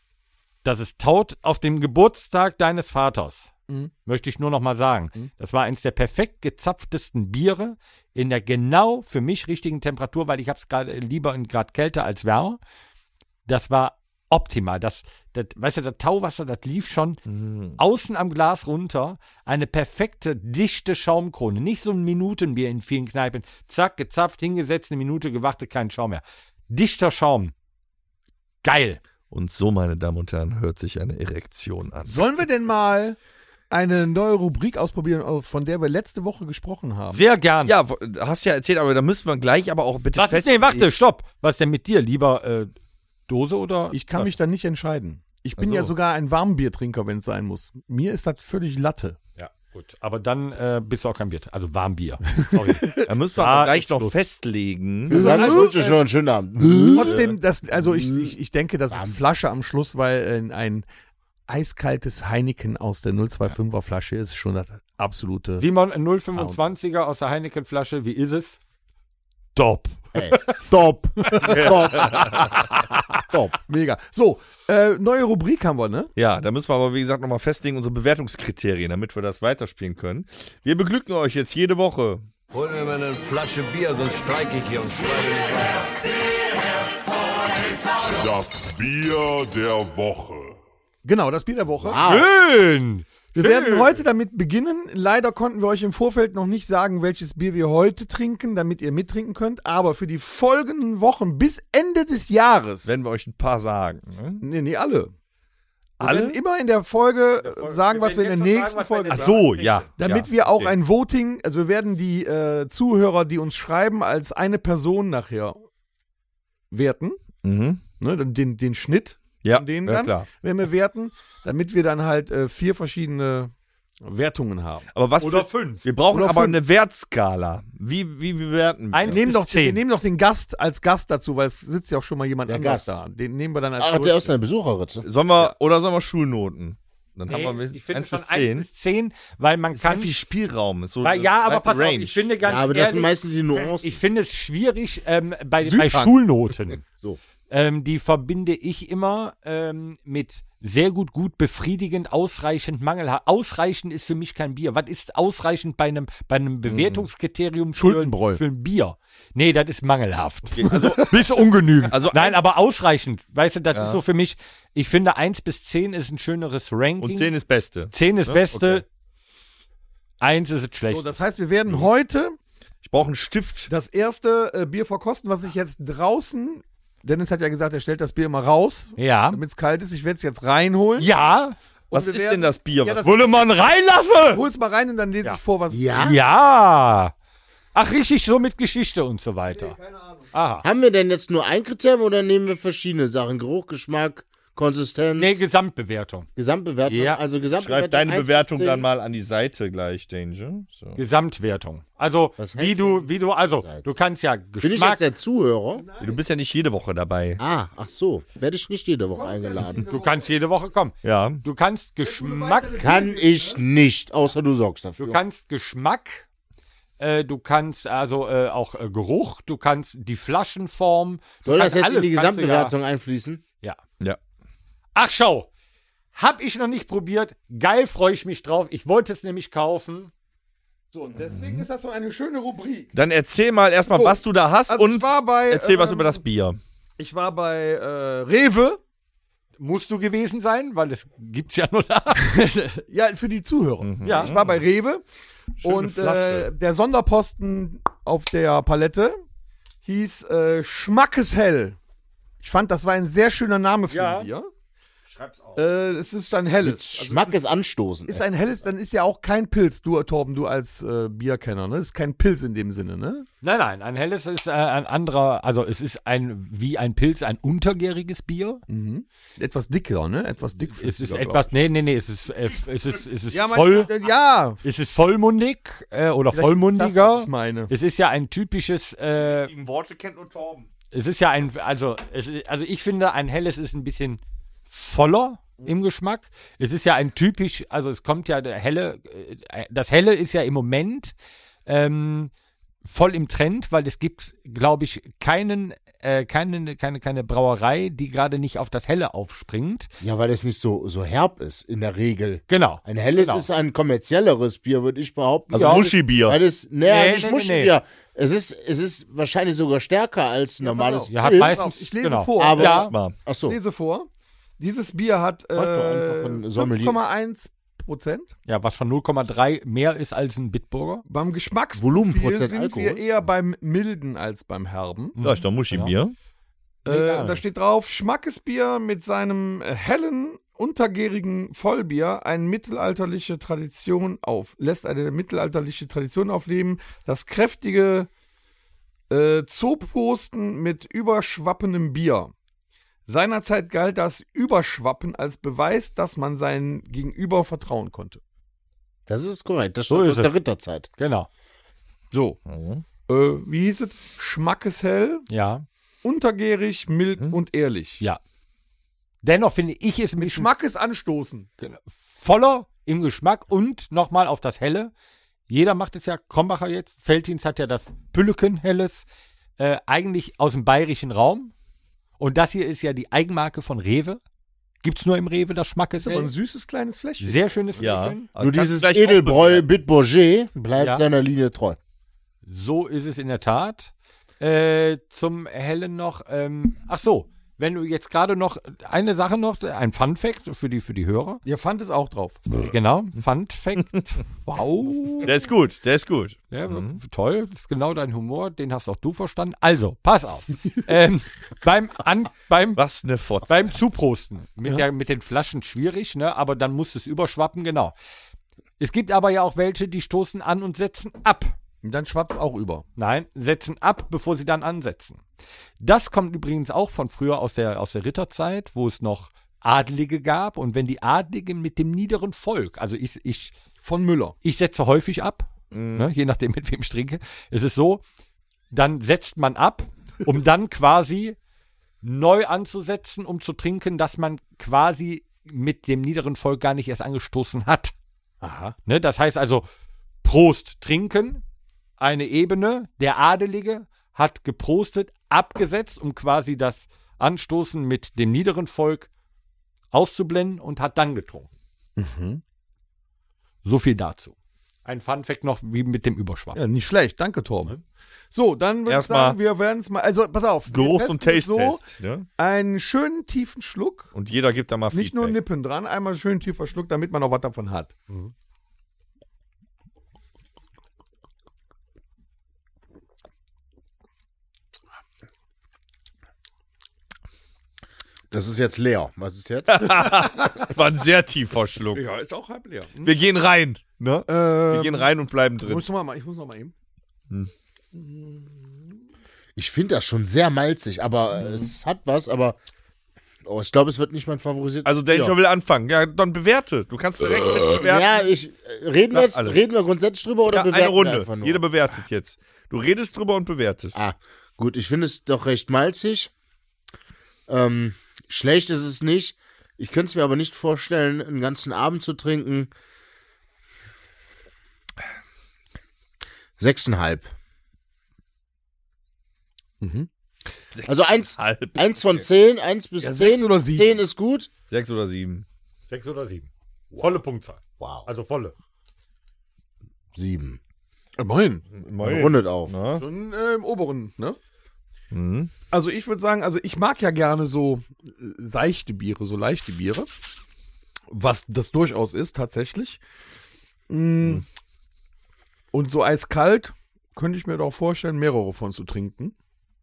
taut auf dem Geburtstag deines Vaters. Möchte ich nur noch mal sagen. Das war eins der perfekt gezapftesten Biere in der genau für mich richtigen Temperatur, weil ich habe es gerade lieber in Grad Kälte als Wärme. Das war optimal. Weißt du, das Tauwasser, das lief schon außen am Glas runter. Eine perfekte, dichte Schaumkrone. Nicht so ein Minutenbier in vielen Kneipen. Zack, gezapft, hingesetzt, eine Minute gewartet, kein Schaum mehr. Dichter Schaum. Geil. Und so, meine Damen und Herren, hört sich eine Erektion an. Sollen wir denn mal eine neue Rubrik ausprobieren, von der wir letzte Woche gesprochen haben? Sehr gern. Ja, hast ja erzählt, aber da müssen wir gleich aber auch bitte Warte, stopp. Was ist denn mit dir? Lieber Dose oder? Ich kann mich da nicht entscheiden. Ich bin Ach so. ja sogar ein Warmbiertrinker, wenn es sein muss. Mir ist das völlig Latte. Ja, gut. Aber dann bist du auch kein Bier. Also Warmbier. Sorry. Da müssen wir Ah, aber gleich ist noch Schluss. festlegen. Dann wünsche ich noch einen schönen Abend. Trotzdem, ich denke, das ist Flasche am Schluss, weil ein eiskaltes Heineken aus der 025er Flasche ist schon das absolute. Simon, ein 0,25er aus der Heineken-Flasche. Wie ist es? Top. Ey, top. Top. Mega. So, neue Rubrik haben wir, ne? Ja, da müssen wir aber, wie gesagt, nochmal festlegen, unsere Bewertungskriterien, damit wir das weiterspielen können. Wir beglücken euch jetzt jede Woche. Hol mir mal eine Flasche Bier, sonst streike ich hier und schreibe nicht weiter. Das Bier der Woche. Genau, das Bier der Woche. Schön. Wir werden heute damit beginnen. Leider konnten wir euch im Vorfeld noch nicht sagen, welches Bier wir heute trinken, damit ihr mittrinken könnt. Aber für die folgenden Wochen bis Ende des Jahres. Werden wir euch ein paar sagen. Ne? Nee, alle. Wir Alle? werden immer in der Folge sagen, was wir in der nächsten Folge Ach so, ja. Damit ja. wir auch Okay. ein Voting, also wir werden die Zuhörer, die uns schreiben, als eine Person nachher werten. Mhm. Ne, den Schnitt Ja, von denen ja, dann klar. werden wir werten, damit wir dann halt 4 verschiedene Wertungen haben. Aber was Oder für, 5. Wir brauchen Oder aber 5. eine Wertskala. Wie bewerten wir? 1 Wir nehmen, bis doch, 10. wir nehmen doch den Gast als Gast dazu, weil es sitzt ja auch schon mal jemand Der anderes Gast. da. Den nehmen wir dann als Ach, der aus einer Besucherritze. Sollen wir Schulnoten? Dann haben wir ich finde 1 schon bis 1 10. bis 10, weil man Sehr kann... viel Spielraum. Ist so Ja, aber weite pass auf, Range. ich finde ganz Ja, aber das sind ehrlich, meistens die Nuancen. ich finde es schwierig bei Südhang. Schulnoten. So. Die verbinde ich immer mit sehr gut, befriedigend, ausreichend, mangelhaft. Ausreichend ist für mich kein Bier. Was ist ausreichend bei einem Bewertungskriterium Schuldenbräu. für ein Bier? Nee, das ist mangelhaft. Also bis ungenügend. Also Nein, aber ausreichend. Weißt du, das ist so für mich, ich finde 1 bis 10 ist ein schöneres Ranking. Und 10 ist Beste. 10 ist Beste. Okay. 1 ist es schlecht. So, das heißt, wir werden heute Ich brauche einen Stift. das erste Bier verkosten, was ich jetzt draußen, Dennis hat ja gesagt, er stellt das Bier immer raus, ja. damit es kalt ist. Ich werde es jetzt reinholen. Ja. Was wir ist werden- denn das Bier? Ja, Was das- Wolle man reinlassen? Hol's mal rein und dann lese ich vor, was Ja? Ja. Ach, richtig, so mit Geschichte und so weiter. Aha. Haben wir denn jetzt nur ein Kriterium oder nehmen wir verschiedene Sachen? Geruch, Geschmack, Konsistenz, Nee, Gesamtbewertung. Gesamtbewertung? Ja. Also Gesamtbewertung. Schreib deine 1 bis Bewertung 10. dann mal an die Seite gleich, Danger. So. Gesamtwertung. Also, Was heißt wie du, also, Seite? du kannst ja Bin ich Geschmack. jetzt der Zuhörer? Du bist ja nicht jede Woche dabei. Ach so. Werde ich nicht jede Woche eingeladen. Du kannst jede Woche kommen. Ja. Du kannst Geschmack. Kann ich nicht, außer du sorgst dafür. Du kannst Geschmack. Du kannst also auch Geruch. Du kannst die Flaschenform. Du Soll das kannst jetzt in alles die kannst du Gesamtbewertung einfließen? Ja. Ja. Ach, schau. Hab ich noch nicht probiert. Geil, freue ich mich drauf. Ich wollte es nämlich kaufen. So, und deswegen ist das so eine schöne Rubrik. Dann erzähl mal erstmal, So. was du da hast Also und ich war bei, erzähl was über das Bier. Ich war bei Rewe. Musst du gewesen sein, weil es gibt's ja nur da. Ja, für die Zuhörer. Ja. Ich war bei Rewe und Flasche. der Sonderposten auf der Palette hieß Schmackeshell. Ich fand, das war ein sehr schöner Name für Ja. ein Bier. Schreib's auf. Es ist ein helles. Geschmack Also es ist anstoßend. ist ein helles, dann ist ja auch kein Pilz, du Torben, du als Bierkenner, ne? Das ist kein Pilz in dem Sinne, ne? Nein, ein helles ist ein anderer, also es ist wie ein Pilz, ein untergäriges Bier. Etwas dicker, ne? Etwas Es dickflüssiger. ist etwas, nee, es ist ja, voll, ja. es ist vollmundig oder Das, vollmundiger. was ich meine. Es ist ja ein typisches, Worte kennt nur Torben. es ist ja ein, also ich finde, ein helles ist ein bisschen voller im Geschmack. Es ist ja ein typisch, also es kommt ja das helle ist ja im Moment voll im Trend, weil es gibt, glaube ich, keine Brauerei, die gerade nicht auf das helle aufspringt. Ja, weil es nicht so herb ist, in der Regel. Genau. Ein helles Genau. ist ein kommerzielleres Bier, würde ich behaupten. Also Ja, Muschi-Bier. Weil es, Nee, nicht nee, Muschi-Bier. Es ist wahrscheinlich sogar stärker als normales Ja, hat Pilz. meistens, Ich lese genau. vor. Aber, Ja. Mal. ach so. Ich lese vor. Dieses Bier hat Frag doch einfach einen Sommelier. 5,1%. Ja, was schon 0,3 mehr ist als ein Bitburger. Beim Geschmacksprofil Volumenprozent sind Alkohol. wir eher beim milden als beim herben. Ja, ist doch Muschi-Bier. Da steht drauf, Schmackesbier mit seinem hellen, untergärigen Vollbier lässt eine mittelalterliche Tradition aufleben. Das kräftige Zoposten mit überschwappendem Bier. Seinerzeit galt das Überschwappen als Beweis, dass man seinem Gegenüber vertrauen konnte. Das ist korrekt. Das So stammt ist aus der es. Ritterzeit. Genau. So, wie hieß es? Schmackeshell, Ja. untergärig, mild und ehrlich. Ja. Dennoch finde ich es ein bisschen Geschmack ist anstoßen. voller im Geschmack und nochmal auf das Helle. Jeder macht es ja, Krombacher jetzt, Veltins hat ja das Pülleken helles. eigentlich aus dem bayerischen Raum. Und das hier ist ja die Eigenmarke von Rewe. Gibt's nur im Rewe, das Schmackes Aber ein Ale. süßes kleines Fläschchen. Sehr schönes Ja. Fläschchen. Also Nur kannst dieses du gleich auch Edelbräu bewerten. Bitbourget bleibt Ja. seiner Linie treu. So ist es in der Tat. Zum Hellen noch, ach so, wenn du jetzt gerade noch, eine Sache noch, ein Fun-Fact für die Hörer. Ihr fand es auch drauf. Genau, Fun-Fact. Wow. Der ist gut, der ist gut. Ja, toll, das ist genau dein Humor, den hast auch du verstanden. Also, pass auf. beim Was eine Fotze. Beim Zuprosten mit den Flaschen schwierig, ne? Aber dann muss es überschwappen, genau. Es gibt aber ja auch welche, die stoßen an und setzen ab. Und dann schwappt es auch über. Nein, setzen ab, bevor sie dann ansetzen. Das kommt übrigens auch von früher aus der Ritterzeit, wo es noch Adlige gab. Und wenn die Adligen mit dem niederen Volk, also ich Von Müller. setze häufig ab, ne, je nachdem, mit wem ich trinke. Es ist so, dann setzt man ab, um dann quasi neu anzusetzen, um zu trinken, dass man quasi mit dem niederen Volk gar nicht erst angestoßen hat. Aha. Ne, das heißt also, Prost, trinken, eine Ebene, der Adelige hat geprostet, abgesetzt, um quasi das Anstoßen mit dem niederen Volk auszublenden und hat dann getrunken. So viel dazu. Ein Funfact noch wie mit dem Überschwapp. Ja, nicht schlecht. Danke, Torben. So, dann würde ich Erstmal sagen, wir werden es mal. Also, pass auf. wir Geruchs- und testen es Taste-Test. Ne? einen schönen tiefen Schluck. Und jeder gibt da mal Nicht nur Feedback. Nippen dran, einmal schön tiefer Schluck, damit man auch was davon hat. Das ist jetzt leer. Was ist jetzt? Das war ein sehr tiefer Schluck. Ja, ist auch halb leer. Wir gehen rein. Ne? Wir gehen rein und bleiben drin. Ich muss noch mal eben. Ich finde das schon sehr malzig, aber es hat was, aber ich glaube, es wird nicht mein favorisierter. Also Danger will anfangen. Ja, dann bewerte. Du kannst direkt mit bewerten. Ja, reden wir Sag alles. reden wir grundsätzlich drüber oder Ja, bewerten eine wir Runde. einfach nur? Jeder bewertet jetzt. Du redest drüber und bewertest. Ah, gut, ich finde es doch recht malzig. Schlecht ist es nicht. Ich könnte es mir aber nicht vorstellen, einen ganzen Abend zu trinken. 6,5. Also 1 von 10, 1 bis Ja, 10. 6 oder 7. 10 ist gut. 6 oder 7. 6 oder 7. Volle Punktzahl. Wow. Also volle. 7. Immerhin. Rundet auf. Na? Schon im oberen, ne? Mhm. Also ich würde sagen, also ich mag ja gerne so seichte Biere, so leichte Biere. Was das durchaus ist, tatsächlich. Und so eiskalt könnte ich mir doch vorstellen, mehrere von zu trinken.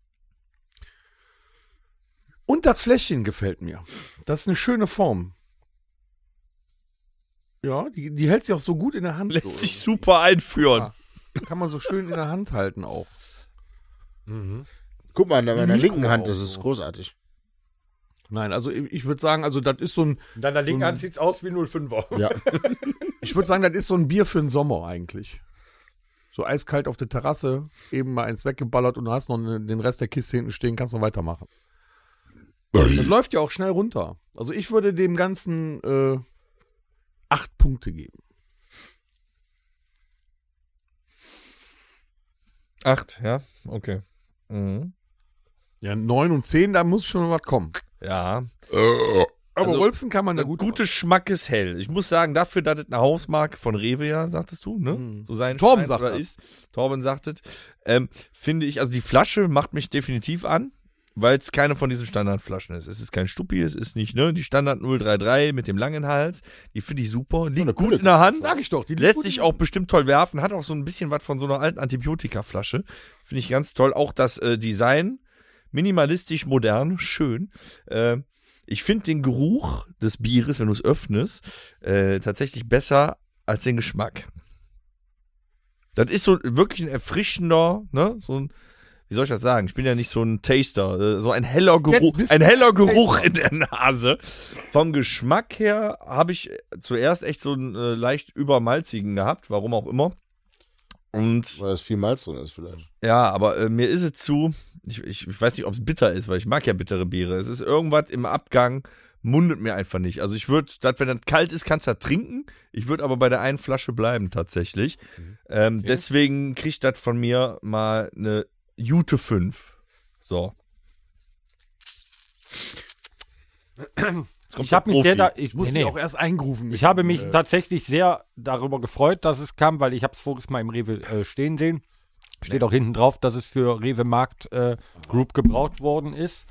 Und das Fläschchen gefällt mir. Das ist eine schöne Form. Ja, die hält sich auch so gut in der Hand. Lässt so. sich super einführen. Ja. Kann man so schön in der Hand halten auch. Guck mal, an meiner Mikro linken Hand, auch das ist so. großartig. Nein, also ich würde sagen, also das ist so ein, In deiner linken Hand sieht es aus wie 05er. Ja. ich würde sagen, das ist so ein Bier für den Sommer eigentlich. So eiskalt auf der Terrasse, eben mal eins weggeballert und du hast noch den Rest der Kiste hinten stehen, kannst noch weitermachen. Das läuft ja auch schnell runter. Also ich würde dem Ganzen 8 Punkte geben. 8, ja, okay. Mhm. Ja, 9 und 10, da muss schon was kommen. Ja. Aber Also, Rülpsen kann man da gut. Gutes Schmackes hell. Ich muss sagen, dafür, dass es eine Hausmarke von Rewe ja, sagtest du, ne? So sein Torben scheint sagt oder das. ist. Torben sagt es. Finde ich, also die Flasche macht mich definitiv an, weil es keine von diesen Standardflaschen ist. Es ist kein Stuppi, es ist nicht, ne? Die Standard 033 mit dem langen Hals. Die finde ich super. Liegt gut in der Hand. Sag ich doch. Die liegt Lässt gut sich in- auch bestimmt toll werfen. Hat auch so ein bisschen was von so einer alten Antibiotika-Flasche. Finde ich ganz toll. Auch das Design. Minimalistisch, modern, schön. Ich finde den Geruch des Bieres, wenn du es öffnest, tatsächlich besser als den Geschmack. Das ist so wirklich ein erfrischender, ne? So ein, wie soll ich das sagen? Ich bin ja nicht so ein Taster. So ein heller Geruch, bist du ein heller ein Geruch Taster. in der Nase. Vom Geschmack her habe ich zuerst echt so einen leicht übermalzigen gehabt, warum auch immer. Und Weil das viel Malz drin ist vielleicht. ja, aber mir ist es zu, ich weiß nicht, ob es bitter ist, weil ich mag ja bittere Biere. Es ist irgendwas im Abgang, mundet mir einfach nicht. Also ich würde, wenn das kalt ist, kannst du das trinken. Ich würde aber bei der einen Flasche bleiben tatsächlich. Deswegen kriegt das von mir mal eine Jute 5. So. Ich habe mich sehr Ich muss mich auch erst eingrufen. Ich habe mich tatsächlich sehr darüber gefreut, dass es kam, weil ich habe es voriges Mal im Rewe stehen sehen. Steht auch hinten drauf, dass es für Rewe Markt Group gebraut worden ist.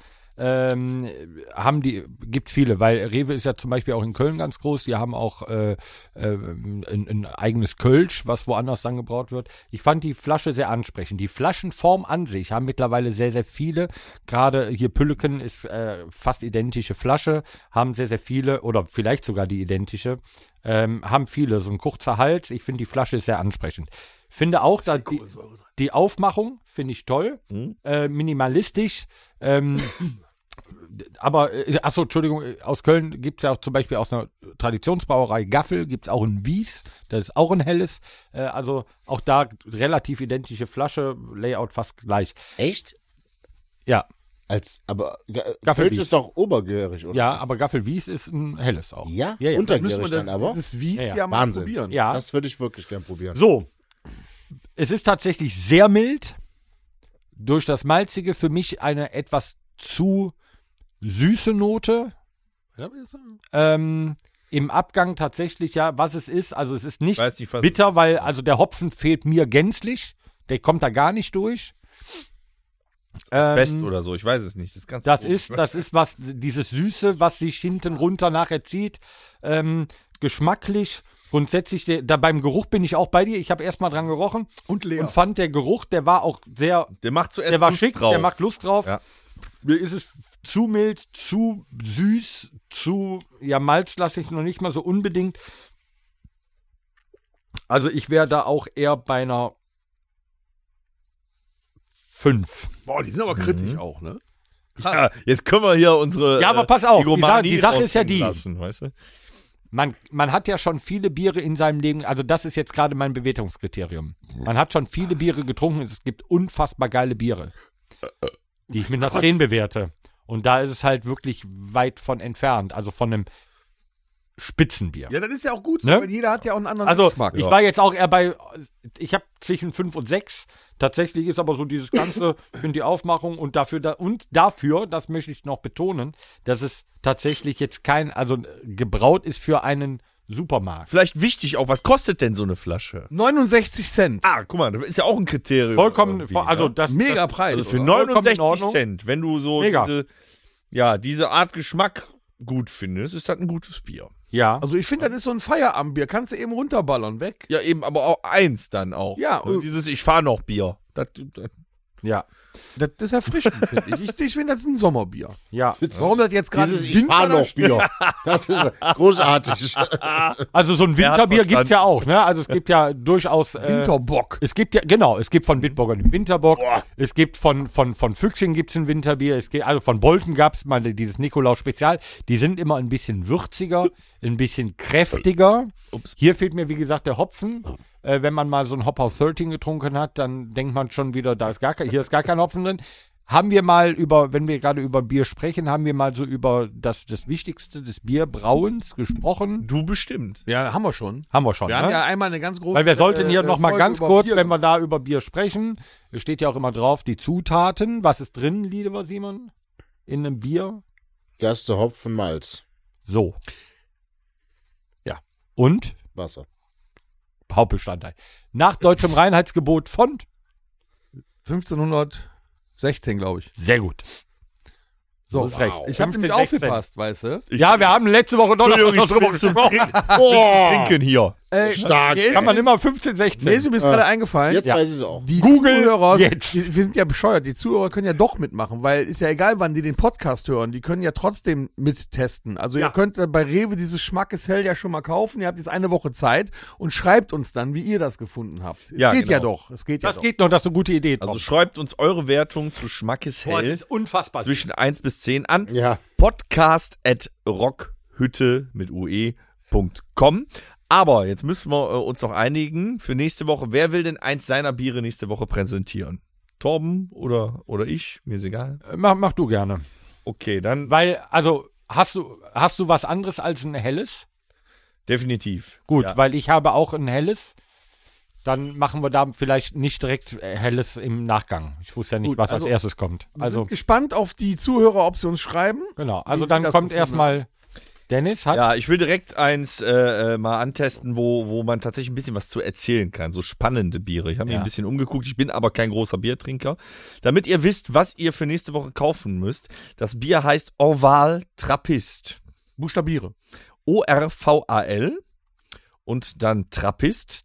Gibt viele, weil Rewe ist ja zum Beispiel auch in Köln ganz groß. Die haben auch ein eigenes Kölsch, was woanders dann gebraut wird. Ich fand die Flasche sehr ansprechend. Die Flaschenform an sich haben mittlerweile sehr, sehr viele. Gerade hier Pülleken ist fast identische Flasche, haben sehr, sehr viele oder vielleicht sogar die identische. Haben viele, so ein kurzer Hals. Ich finde, die Flasche ist sehr ansprechend. Finde auch, dass die Aufmachung finde ich toll, minimalistisch. Aber, Entschuldigung, aus Köln gibt es ja auch zum Beispiel aus einer Traditionsbrauerei Gaffel, gibt es auch ein Wies, das ist auch ein helles. Also auch da relativ identische Flasche, Layout fast gleich. Echt? Ja. Aber Gaffel Kölsch Wies. ist doch obergärig, oder? Ja, aber Gaffel Wies ist ein helles auch. Ja? Ja, ja. Untergärig Müssen wir dann aber? dieses Wies Ja, ja. ja mal Wahnsinn. probieren. Ja. Das würde ich wirklich gern probieren. So, es ist tatsächlich sehr mild. Durch das Malzige für mich eine etwas zu süße Note. Im Abgang tatsächlich, ja, was es ist. Also es ist nicht Weiß nicht, was bitter, es ist. weil also der Hopfen fehlt mir gänzlich. Der kommt da gar nicht durch. Best oder so, ich weiß es nicht. Das ist was, dieses Süße, was sich hinten runter nachher zieht. Geschmacklich, grundsätzlich, beim Geruch bin ich auch bei dir. Ich habe erstmal dran gerochen Und leer. und fand der Geruch, der war auch sehr, Der macht zuerst der war Lust schick, drauf. der macht Lust drauf. Ja. Mir ist es zu mild, zu süß, Malz lasse ich noch nicht mal so unbedingt. Also ich wäre da auch eher bei einer 5. Boah, die sind aber kritisch auch, ne? Ja, jetzt können wir hier unsere Ja, aber pass auf, Hygromanie die Sache ist ja die. raushängen lassen, weißt du? Man hat ja schon viele Biere in seinem Leben, also das ist jetzt gerade mein Bewertungskriterium. Man hat schon viele Biere getrunken, es gibt unfassbar geile Biere, die ich mit einer 10 bewerte. Und da ist es halt wirklich weit von entfernt, also von einem Spitzenbier. Ja, das ist ja auch gut, so, Ne? weil jeder hat ja auch einen anderen Also Geschmack. ich war jetzt auch eher ich habe zwischen 5 und 6. Tatsächlich ist aber so dieses ganze, ich finde die Aufmachung und dafür, das möchte ich noch betonen, dass es tatsächlich jetzt gebraut ist für einen Supermarkt. Vielleicht wichtig auch, was kostet denn so eine Flasche? 69 Cent. Ah, guck mal, das ist ja auch ein Kriterium. Vollkommen, irgendwie, also ne? das Mega das, Preis. Also für oder? Vollkommen in 69 Ordnung. Cent, wenn du so Mega. diese Art Geschmack gut findest, ist das ein gutes Bier. Ja. Also ich finde, das ist so ein Feierabendbier. Kannst du eben runterballern, weg. Ja, eben, aber auch eins dann auch. Ja, Und dieses Ich fahr noch Bier. Das Ja. Das ist erfrischend, finde ich. Ich finde, das ist ein Sommerbier. Ja. Warum das jetzt gerade Dieses Ich fahr noch Bier. Das ist großartig. Also so ein Wer hat Winterbier verstanden? gibt's ja auch, ne? Also es gibt ja durchaus Winterbock. es gibt von Bitburger den Winterbock. Es gibt von Füchschen gibt's ein Winterbier. Also von Bolten gab's mal dieses Nikolaus Spezial. Die sind immer ein bisschen würziger, ein bisschen kräftiger. Ups. Hier fehlt mir, wie gesagt, der Hopfen. Wenn man mal so ein Hophouse 13 getrunken hat, dann denkt man schon wieder, hier ist gar kein Hopfen drin. Haben wir mal wenn wir gerade über Bier sprechen, haben wir mal so über das Wichtigste des Bierbrauens gesprochen? du bestimmt. Ja, haben wir schon. Haben wir schon, Wir ne? haben ja einmal eine ganz große Weil wir sollten hier noch mal Folge ganz über kurz, Bier wenn wir da über Bier sprechen, es steht ja auch immer drauf, die Zutaten. Was ist drin, lieber Simon? In einem Bier? Gerste, Hopfen, Malz, So. Ja. Und? Wasser. Hauptbestandteil. Nach deutschem Reinheitsgebot von? 1516, glaube ich. Sehr gut. So, ist recht. Ich habe 15, nämlich 16. aufgepasst, weißt du? Ja, wir haben letzte Woche Donnerstag noch drüber gesprochen. Trinken hier. Stark. Mir ist, Kann man immer 15, 16. mir ist übrigens gerade eingefallen. Jetzt Ja. weiß ich es auch. Die Google Zuhörer, jetzt. wir sind ja bescheuert, die Zuhörer können ja doch mitmachen, weil ist ja egal, wann die den Podcast hören, die können ja trotzdem mittesten. Also ihr könnt bei Rewe dieses Schmackeshell ja schon mal kaufen, ihr habt jetzt eine Woche Zeit und schreibt uns dann, wie ihr das gefunden habt. Es Ja, geht ja genau. doch, es geht ja Das doch. geht noch, das ist eine gute Idee. Also Tom. schreibt uns eure Wertung zu Schmackeshell ist unfassbar. zwischen 1 bis 10 an. Ja. podcast@rockhütte mit ue.com. Aber jetzt müssen wir uns noch einigen für nächste Woche. Wer will denn eins seiner Biere nächste Woche präsentieren? Torben oder ich? Mir ist egal. Mach du gerne. Okay, dann Weil, also, hast du was anderes als ein helles? definitiv. Gut, Ja. weil ich habe auch ein helles. dann machen wir da vielleicht nicht direkt Helles im Nachgang. Ich wusste ja nicht, Gut, was also als erstes kommt. Wir Also, sind gespannt auf die Zuhörer, ob sie uns schreiben. genau. Wie Also sie dann das kommt gefunden erstmal Dennis. Ja, ich will direkt eins mal antesten, wo man tatsächlich ein bisschen was zu erzählen kann. So spannende Biere. Ich habe mich Ja. ein bisschen umgeguckt. Ich bin aber kein großer Biertrinker. Damit ihr wisst, was ihr für nächste Woche kaufen müsst. Das Bier heißt Orval Trappist. Buchstabiere. ORVAL und dann Trappist.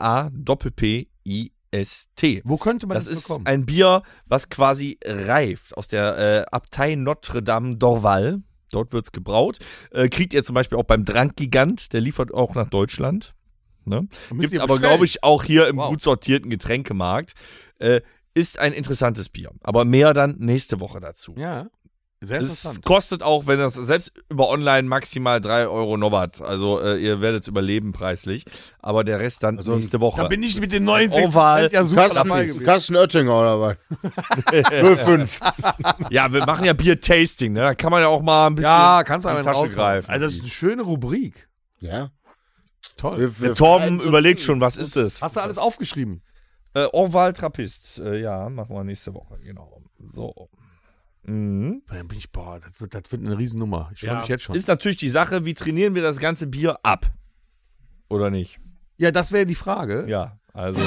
TRAPPIST. Wo könnte man Das das ist bekommen? ein Bier, was quasi reift aus der Abtei Notre Dame d'Orval. Dort wird's gebraut. Kriegt ihr zum Beispiel auch beim Drankgigant, der liefert auch nach Deutschland. Ne? Müsst Gibt's ihr aber, bestellen. glaube ich, auch hier im Wow. gut sortierten Getränkemarkt. Ist ein interessantes Bier. Aber mehr dann nächste Woche dazu. Ja, sehr Es interessant. kostet auch, wenn das selbst über online maximal 3 Euro Novat. Also ihr werdet es überleben preislich. Aber der Rest dann Also, nächste Woche. Da bin ich mit den 69 Oval. ja super dabei Carsten, gewesen. Carsten Oettinger oder was? 05. Ja, wir machen ja Bier-Tasting, ne? Da kann man ja auch mal ein bisschen Ja, kannst du in die einfach Tasche raushauen. greifen. Also das ist eine schöne Rubrik. Ja. Toll. Der Torben überlegt schon, was ist es? Hast du alles aufgeschrieben? Orval Trappist. Ja, machen wir nächste Woche, genau. So. Mhm. Dann bin ich, das wird eine Riesennummer. Ich freue mich jetzt schon. Ist natürlich die Sache, wie trainieren wir das ganze Bier ab? Oder nicht? Ja, das wäre die Frage. Ja, also.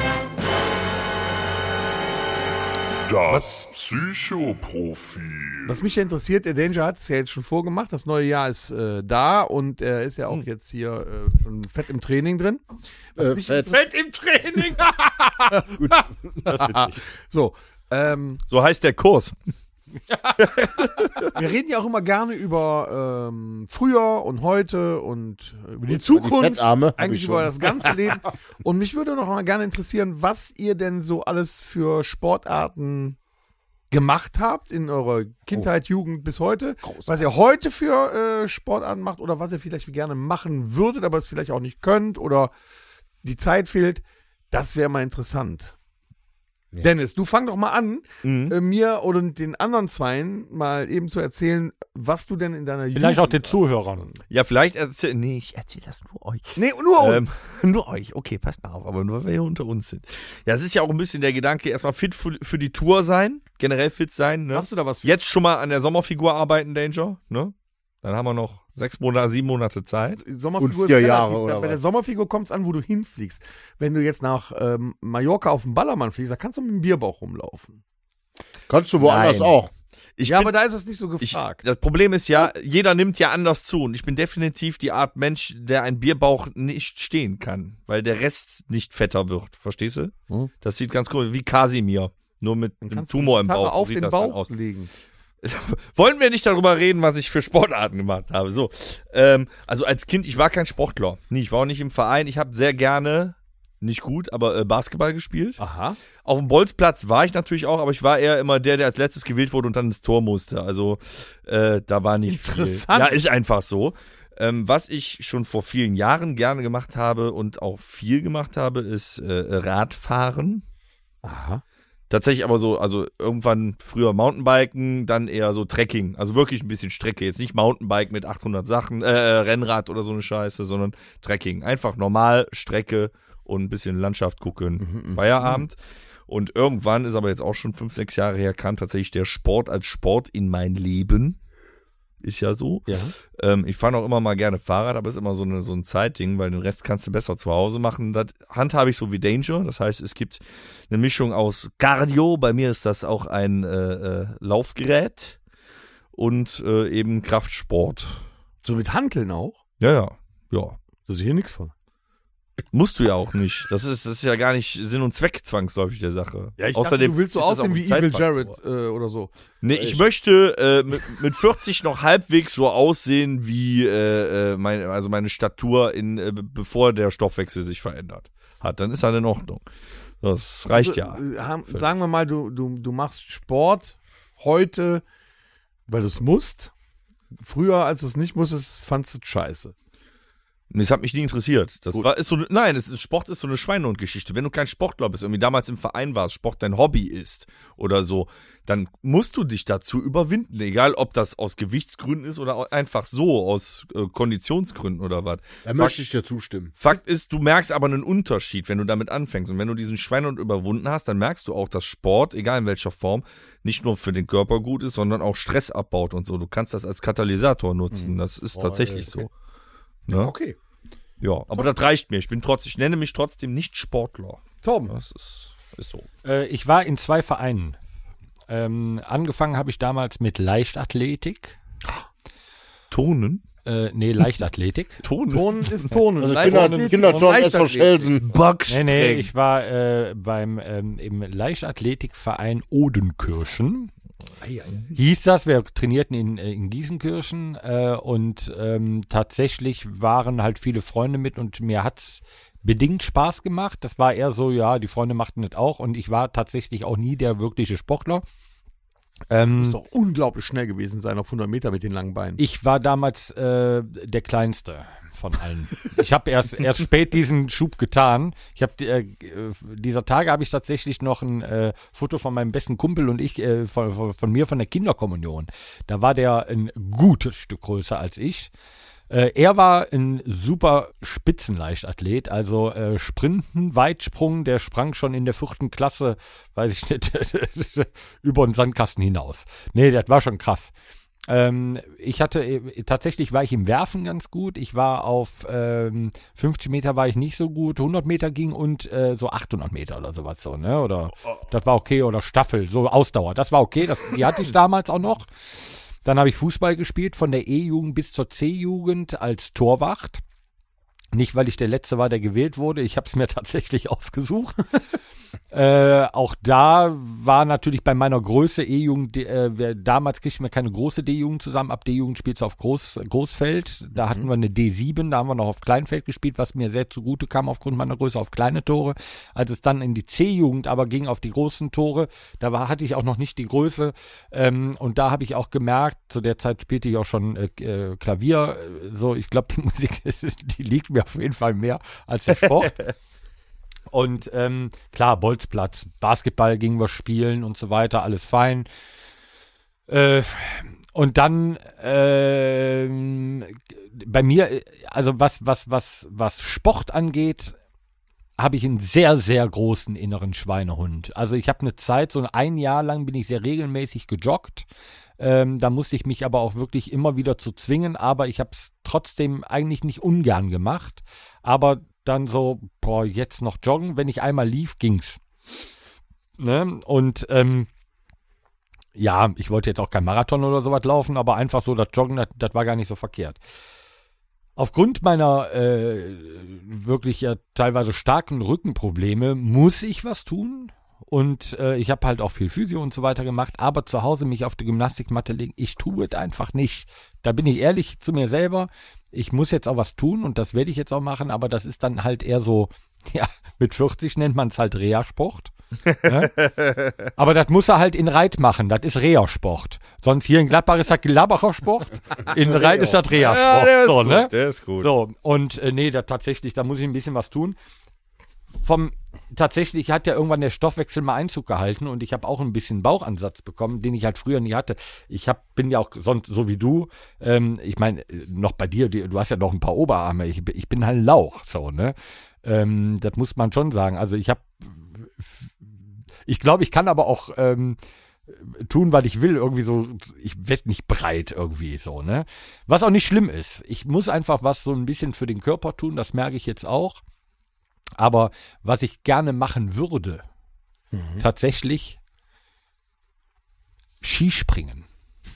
Das Psychoprofil. Was mich ja interessiert, der Danger hat es ja jetzt schon vorgemacht. Das neue Jahr ist da und er ist ja auch jetzt hier schon fett im Training drin. Was mich Fett. fett im Training! Das wird nicht. So, So heißt der Kurs. wir reden ja auch immer gerne über früher und heute und über die Die Zukunft. Fettarme. hab Eigentlich ich über schon. das ganze Leben. Und mich würde noch mal gerne interessieren, was ihr denn so alles für Sportarten gemacht habt in eurer Kindheit, Jugend bis heute. Was ihr heute für Sportarten macht oder was ihr vielleicht gerne machen würdet, aber es vielleicht auch nicht könnt oder die Zeit fehlt. Das wäre mal interessant. Ja. Dennis, du fang doch mal an, Mhm. mir oder den anderen Zweien mal eben zu erzählen, was du denn in deiner Vielleicht auch Jugend... den Zuhörern. Ja, vielleicht erzähl. Nee, ich erzähl das nur euch. Nee, nur uns. Nur euch, okay, passt mal auf, aber nur weil wir hier unter uns sind. Ja, es ist ja auch ein bisschen der Gedanke, erstmal fit für die Tour sein, generell fit sein, ne? Machst du da was für? Jetzt schon mal an der Sommerfigur arbeiten, Danger, ne? Dann haben wir noch 7 Monate Zeit. Sommerfigur Und 4 ist Jahre, relativ. oder Bei der was? Sommerfigur kommt es an, wo du hinfliegst. Wenn du jetzt nach Mallorca auf den Ballermann fliegst, da kannst du mit dem Bierbauch rumlaufen. Kannst du woanders Nein. auch. Ich Aber bin, da ist es nicht so ich, gefragt. das Problem ist ja, jeder nimmt ja anders zu und ich bin definitiv die Art Mensch, der ein Bierbauch nicht stehen kann, weil der Rest nicht fetter wird. Verstehst du? Hm. Das sieht ganz cool, wie Kasimir, nur mit Dann dem kannst du Tumor die im Gitarre Bauch. So auf sieht den das dann Bauch aus. legen. Wollen wir nicht darüber reden, was ich für Sportarten gemacht habe. So, also als Kind, ich war kein Sportler. Nee, ich war auch nicht im Verein. Ich habe sehr gerne, nicht gut, aber Basketball gespielt. Aha. Auf dem Bolzplatz war ich natürlich auch, aber ich war eher immer der als letztes gewählt wurde und dann ins Tor musste. Also da war nicht Interessant. viel. Ja, ist einfach so. Was ich schon vor vielen Jahren gerne gemacht habe und auch viel gemacht habe, ist Radfahren. Aha. Tatsächlich aber so, also irgendwann früher Mountainbiken, dann eher so Trekking. Also wirklich ein bisschen Strecke. Jetzt nicht Mountainbike mit 800 Sachen, Rennrad oder so eine Scheiße, sondern Trekking. Einfach normal Strecke und ein bisschen Landschaft gucken. Feierabend. Und irgendwann, ist aber jetzt auch schon 5, 6 Jahre her, kam tatsächlich der Sport als Sport in mein Leben. Ist ja so. Ja. Ich fahre auch immer mal gerne Fahrrad, aber ist immer so ein Zeitding, weil den Rest kannst du besser zu Hause machen. Das handhabe ich so wie Danger. Das heißt, es gibt eine Mischung aus Cardio. Bei mir ist das auch ein Laufgerät und eben Kraftsport. So mit Hanteln auch? Ja. Da sehe ich hier nichts von. Musst du ja auch nicht. Das ist ja gar nicht Sinn und Zweck zwangsläufig der Sache. Außerdem du willst so ist das auch aussehen ein wie Evil Zeitfaktor. Jared oder so. Nee, ich möchte mit 40 noch halbwegs so aussehen wie meine Statur bevor der Stoffwechsel sich verändert hat. Dann ist das in Ordnung. Das reicht ja. Sagen wir mal, du machst Sport heute, weil du es musst. Früher, als du es nicht musstest, fandst du es scheiße. Das hat mich nie interessiert. Sport ist so eine Schweinehundgeschichte. Wenn du kein Sportler bist, irgendwie damals im Verein warst, Sport dein Hobby ist oder so, dann musst du dich dazu überwinden. Egal, ob das aus Gewichtsgründen ist oder einfach so, aus Konditionsgründen oder was. Da möchte ich dir zustimmen. Fakt ist, du merkst aber einen Unterschied, wenn du damit anfängst. Und wenn du diesen Schweinehund überwunden hast, dann merkst du auch, dass Sport, egal in welcher Form, nicht nur für den Körper gut ist, sondern auch Stress abbaut und so. Du kannst das als Katalysator nutzen. Das ist tatsächlich so. Ja? Okay. Ja, aber das reicht mir. Ich nenne mich trotzdem nicht Sportler. Torben. Das ist so. Ich war in 2 Vereinen. Angefangen habe ich damals mit Leichtathletik. Tonen? Leichtathletik. Tonen ist Tonen. Also Kinderturnen SV Schelsen. Nee, ich war im Leichtathletikverein Odenkirchen. Hieß das, wir trainierten in Gießenkirchen und tatsächlich waren halt viele Freunde mit und mir hat's bedingt Spaß gemacht. Das war eher so, ja, die Freunde machten das auch und ich war tatsächlich auch nie der wirkliche Sportler. Muss doch unglaublich schnell gewesen sein auf 100 Meter mit den langen Beinen. Ich war damals der Kleinste von allen. Ich habe erst spät diesen Schub getan. Dieser Tage habe ich tatsächlich noch ein Foto von meinem besten Kumpel und ich, von mir von der Kinderkommunion. Da war der ein gutes Stück größer als ich. Er war ein super Spitzenleichtathlet, also Sprinten, Weitsprung, der sprang schon in der 4. Klasse, weiß ich nicht, über den Sandkasten hinaus. Nee, das war schon krass. Tatsächlich war ich im Werfen ganz gut. Ich war auf 50 Meter war ich nicht so gut, 100 Meter ging und so 800 Meter oder sowas so, ne? Oder das war okay, oder Staffel, so Ausdauer, das war okay, die hatte ich damals auch noch. Dann habe ich Fußball gespielt, von der E-Jugend bis zur C-Jugend als Torwart. Nicht, weil ich der Letzte war, der gewählt wurde. Ich habe es mir tatsächlich ausgesucht. Auch da war natürlich bei meiner Größe E-Jugend, damals kriegten wir keine große D-Jugend zusammen. Ab D-Jugend spielst du auf Großfeld. Da hatten wir eine D7, da haben wir noch auf Kleinfeld gespielt, was mir sehr zugute kam aufgrund meiner Größe auf kleine Tore. Als es dann in die C-Jugend aber ging auf die großen Tore, hatte ich auch noch nicht die Größe. Und da habe ich auch gemerkt, zu der Zeit spielte ich auch schon Klavier. So, ich glaube, die Musik, die liegt mir auf jeden Fall mehr als der Sport. Und klar, Bolzplatz, Basketball gingen wir spielen und so weiter, alles fein. Und dann bei mir, also was Sport angeht, habe ich einen sehr, sehr großen inneren Schweinehund. Also ich habe eine Zeit, so ein Jahr lang bin ich sehr regelmäßig gejoggt. Da musste ich mich aber auch wirklich immer wieder zu zwingen, aber ich habe es trotzdem eigentlich nicht ungern gemacht. Aber dann so, jetzt noch joggen. Wenn ich einmal lief, ging's. Ne? Und ich wollte jetzt auch kein Marathon oder sowas laufen, aber einfach so das Joggen, das war gar nicht so verkehrt. Aufgrund meiner wirklich ja teilweise starken Rückenprobleme muss ich was tun. Und ich habe halt auch viel Physio und so weiter gemacht, aber zu Hause mich auf die Gymnastikmatte legen, ich tue es einfach nicht. Da bin ich ehrlich zu mir selber. Ich muss jetzt auch was tun und das werde ich jetzt auch machen, aber das ist dann halt eher so, ja, mit 40 nennt man es halt Reha-Sport. Ne? Aber das muss er halt in Reit machen, das ist Reha-Sport. Sonst hier in Gladbach ist das Gladbacher Sport, in Reit ist das Reha-Sport. Ja, so, gut, ne? Der ist gut. So, und tatsächlich, da muss ich ein bisschen was tun. Tatsächlich hat ja irgendwann der Stoffwechsel mal Einzug gehalten und ich habe auch ein bisschen Bauchansatz bekommen, den ich halt früher nie hatte. Bin ja auch sonst so wie du, ich meine, noch bei dir, du hast ja noch ein paar Oberarme, ich bin halt ein Lauch, so, ne? Das muss man schon sagen. Also ich glaube, ich kann aber auch tun, was ich will, irgendwie so, ich werde nicht breit irgendwie so, ne? Was auch nicht schlimm ist. Ich muss einfach was so ein bisschen für den Körper tun, das merke ich jetzt auch. Aber was ich gerne machen würde, tatsächlich Skispringen.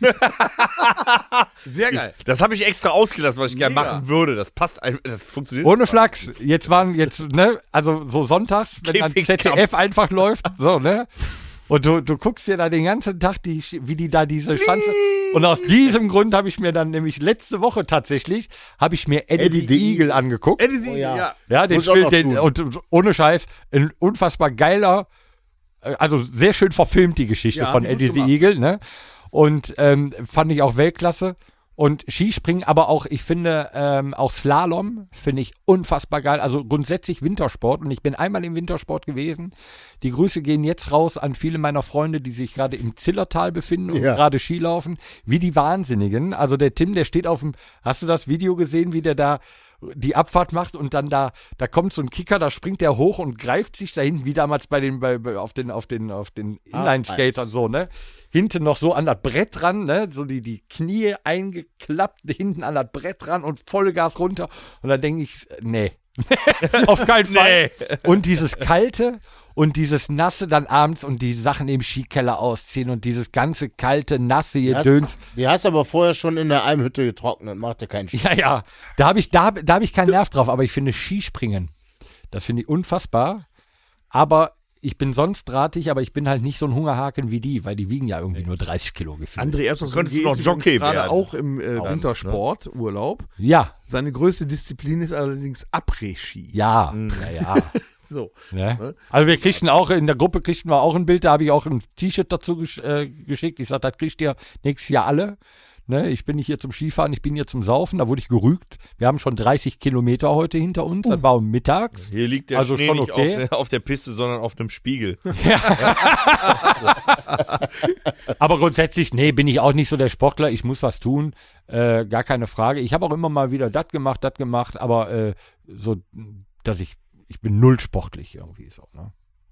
Sehr geil. Das habe ich extra ausgelassen, was ich gerne Mega. machen würde. Das passt einfach, das funktioniert. Ohne Flachs. Also so sonntags, wenn dann ZDF einfach läuft, so, ne? Und du guckst dir da den ganzen Tag, wie die da diese Schanze. Und aus diesem Grund habe ich mir dann nämlich letzte Woche tatsächlich, Eddie the Eagle angeguckt. Eddie the Eagle, ja. Ja, den Muss ich auch Film, noch tun. und ohne Scheiß, ein unfassbar geiler, also sehr schön verfilmt die Geschichte Ja, von gut Eddie the gemacht. Eagle, ne? Und fand ich auch Weltklasse. Und Skispringen, aber auch, ich finde, auch Slalom finde ich unfassbar geil. Also grundsätzlich Wintersport. Und ich bin einmal im Wintersport gewesen. Die Grüße gehen jetzt raus an viele meiner Freunde, die sich gerade im Zillertal befinden und gerade Ski laufen. Wie die Wahnsinnigen. Also der Tim, der steht auf dem, hast du das Video gesehen, wie der da die Abfahrt macht und dann da kommt so ein Kicker, da springt der hoch und greift sich da hinten, wie damals auf den Inline-Skatern so, ne? Hinten noch so an das Brett ran, ne? So die Knie eingeklappt, hinten an das Brett ran und Vollgas runter. Und dann denke ich, nee. Auf keinen Fall. Und dieses Kalte und dieses Nasse dann abends und die Sachen im Skikeller ausziehen und dieses ganze kalte, nasse Gedöns. Die hast aber vorher schon in der Almhütte getrocknet, macht dir keinen Spaß. Ja. Da hab ich keinen Nerv drauf, aber ich finde Skispringen, das finde ich unfassbar. Aber ich bin sonst drahtig, aber ich bin halt nicht so ein Hungerhaken wie die, weil die wiegen ja irgendwie nur 30 Kilo gefühlt. André Erzog Könntest du noch Jockey gerade werden. auch im Wintersport, Urlaub. Ja, Seine größte Disziplin ist allerdings Après-Ski. ja. So. Ne? Also wir kriegten auch, in der Gruppe kriegten wir auch ein Bild, da habe ich auch ein T-Shirt dazu geschickt. Ich sagte, das kriegt ihr nächstes Jahr alle. Ne? Ich bin nicht hier zum Skifahren, ich bin hier zum Saufen. Da wurde ich gerügt. Wir haben schon 30 Kilometer heute hinter uns. Das war mittags. Hier liegt der Also Schnee schon nicht okay. auf der Piste, sondern auf dem Spiegel. Aber grundsätzlich, nee, bin ich auch nicht so der Sportler. Ich muss was tun. Gar keine Frage. Ich habe auch immer mal wieder das gemacht, aber so, dass ich bin null sportlich irgendwie so. Ne?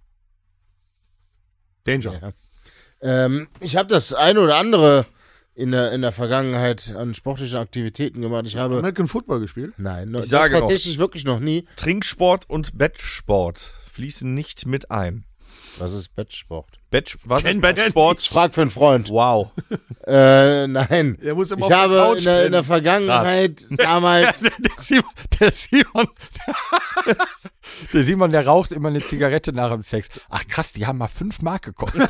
Danger. Ja. Ich habe das eine oder andere in der Vergangenheit an sportlichen Aktivitäten gemacht. Ich habe American Football gespielt? Nein, Ich sage das tatsächlich wirklich noch nie. Trinksport und Bettsport fließen nicht mit ein. Was ist Bettsport? Was ist Bettsport? Ich frag für einen Freund. Wow. Nein. Der muss immer Ich auf der habe Couch in der pennen. Vergangenheit damals. Der Simon, der raucht immer eine Zigarette nach dem Sex. Ach krass, die haben mal 5 Mark gekostet.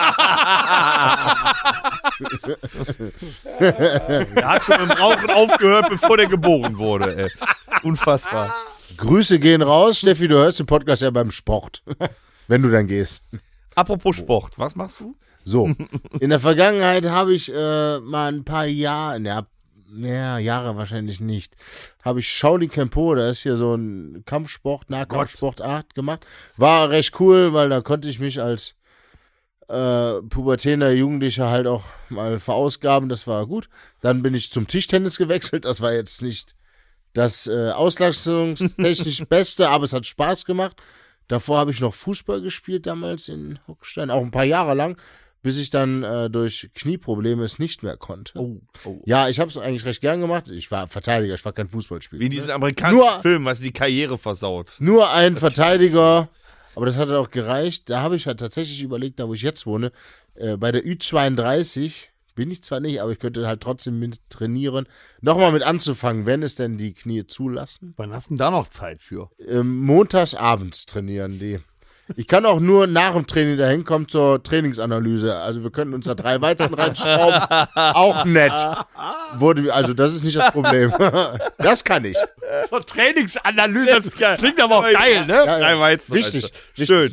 Der hat schon mit dem Rauchen aufgehört, bevor der geboren wurde. Ey. Unfassbar. Grüße gehen raus. Steffi, du hörst den Podcast ja beim Sport. Wenn du dann gehst. Apropos Sport, was machst du? So. In der Vergangenheit habe ich mal ein paar Jahre, Jahre wahrscheinlich nicht, habe ich Shaolin Kempo, da ist hier so ein Kampfsport, Nahkampfsportart gemacht. War recht cool, weil da konnte ich mich als pubertärer Jugendlicher halt auch mal verausgaben, das war gut. Dann bin ich zum Tischtennis gewechselt, das war jetzt nicht das auslastungstechnisch Beste, aber es hat Spaß gemacht. Davor habe ich noch Fußball gespielt damals in Hockstein, auch ein paar Jahre lang, bis ich dann durch Knieprobleme es nicht mehr konnte. Ja, ich habe es eigentlich recht gern gemacht. Ich war Verteidiger, ich war kein Fußballspieler. Wie in diesem amerikanischen Film, was die Karriere versaut. Nur ein Verteidiger, aber das hat dann auch gereicht. Da habe ich halt tatsächlich überlegt, da wo ich jetzt wohne, bei der Ü32 bin ich zwar nicht, aber ich könnte halt trotzdem mit trainieren, nochmal mit anzufangen, wenn es denn die Knie zulassen. Wann hast du denn da noch Zeit für? Montags abends trainieren die. Ich kann auch nur nach dem Training dahin kommen zur Trainingsanalyse. Also wir könnten uns da 3 Weizen reinschrauben. Auch nett. Also das ist nicht das Problem. Das kann ich. So Trainingsanalyse, das klingt aber auch geil, ne? Ja, Drei Weizen. Wichtig. Alter. Schön.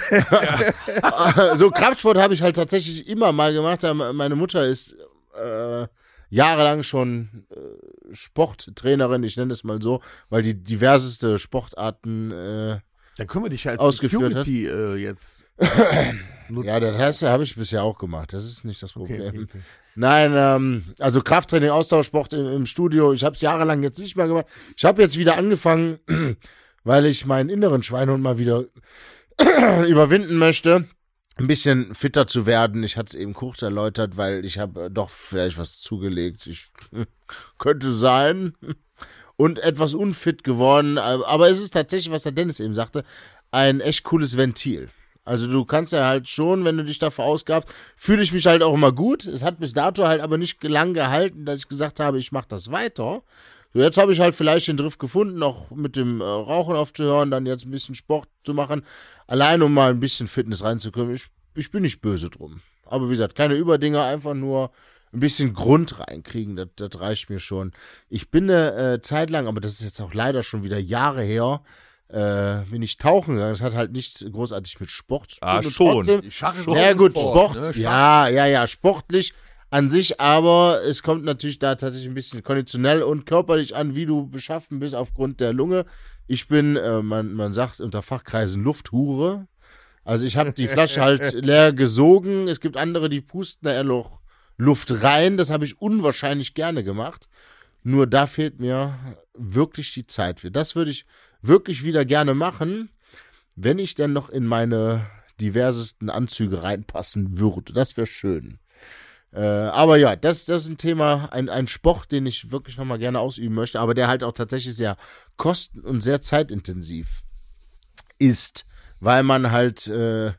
So Kraftsport habe ich halt tatsächlich immer mal gemacht. Meine Mutter ist jahrelang schon Sporttrainerin, ich nenne es mal so, weil die diverseste Sportarten Dann können wir dich als ausgeführt Security jetzt nutzen. ja, das habe ich bisher auch gemacht. Das ist nicht das Problem. Okay. Nein, also Krafttraining, Austauschsport im Studio. Ich habe es jahrelang jetzt nicht mehr gemacht. Ich habe jetzt wieder angefangen, weil ich meinen inneren Schweinehund mal wieder überwinden möchte, ein bisschen fitter zu werden. Ich hatte es eben kurz erläutert, weil ich habe doch vielleicht was zugelegt. Könnte sein. Und etwas unfit geworden. Aber es ist tatsächlich, was der Dennis eben sagte, ein echt cooles Ventil. Also du kannst ja halt schon, wenn du dich da verausgabst, fühle ich mich halt auch immer gut. Es hat bis dato halt aber nicht lang gehalten, dass ich gesagt habe, ich mache das weiter. So, jetzt habe ich halt vielleicht den Drift gefunden, auch mit dem Rauchen aufzuhören, dann jetzt ein bisschen Sport zu machen. Allein um mal ein bisschen Fitness reinzukommen. Ich bin nicht böse drum. Aber wie gesagt, keine Überdinger, einfach nur ein bisschen Grund reinkriegen, das reicht mir schon. Ich bin eine Zeit lang, aber das ist jetzt auch leider schon wieder Jahre her, bin ich tauchen gegangen. Das hat halt nichts großartig mit Sport zu tun. Ah, Und schon. trotzdem, Schach ist ja auch gut, Sport, Sport, ne? Schach. ja, sportlich, an sich, aber es kommt natürlich da tatsächlich ein bisschen konditionell und körperlich an, wie du beschaffen bist aufgrund der Lunge. Ich bin, man sagt unter Fachkreisen Lufthure. Also ich habe die Flasche halt leer gesogen. Es gibt andere, die pusten da eher noch Luft rein. Das habe ich unwahrscheinlich gerne gemacht. Nur da fehlt mir wirklich die Zeit für. Das würde ich wirklich wieder gerne machen, wenn ich denn noch in meine diversesten Anzüge reinpassen würde. Das wäre schön. Aber ja, das ist ein Thema, ein Sport, den ich wirklich nochmal gerne ausüben möchte, aber der halt auch tatsächlich sehr kosten- und sehr zeitintensiv ist, weil man halt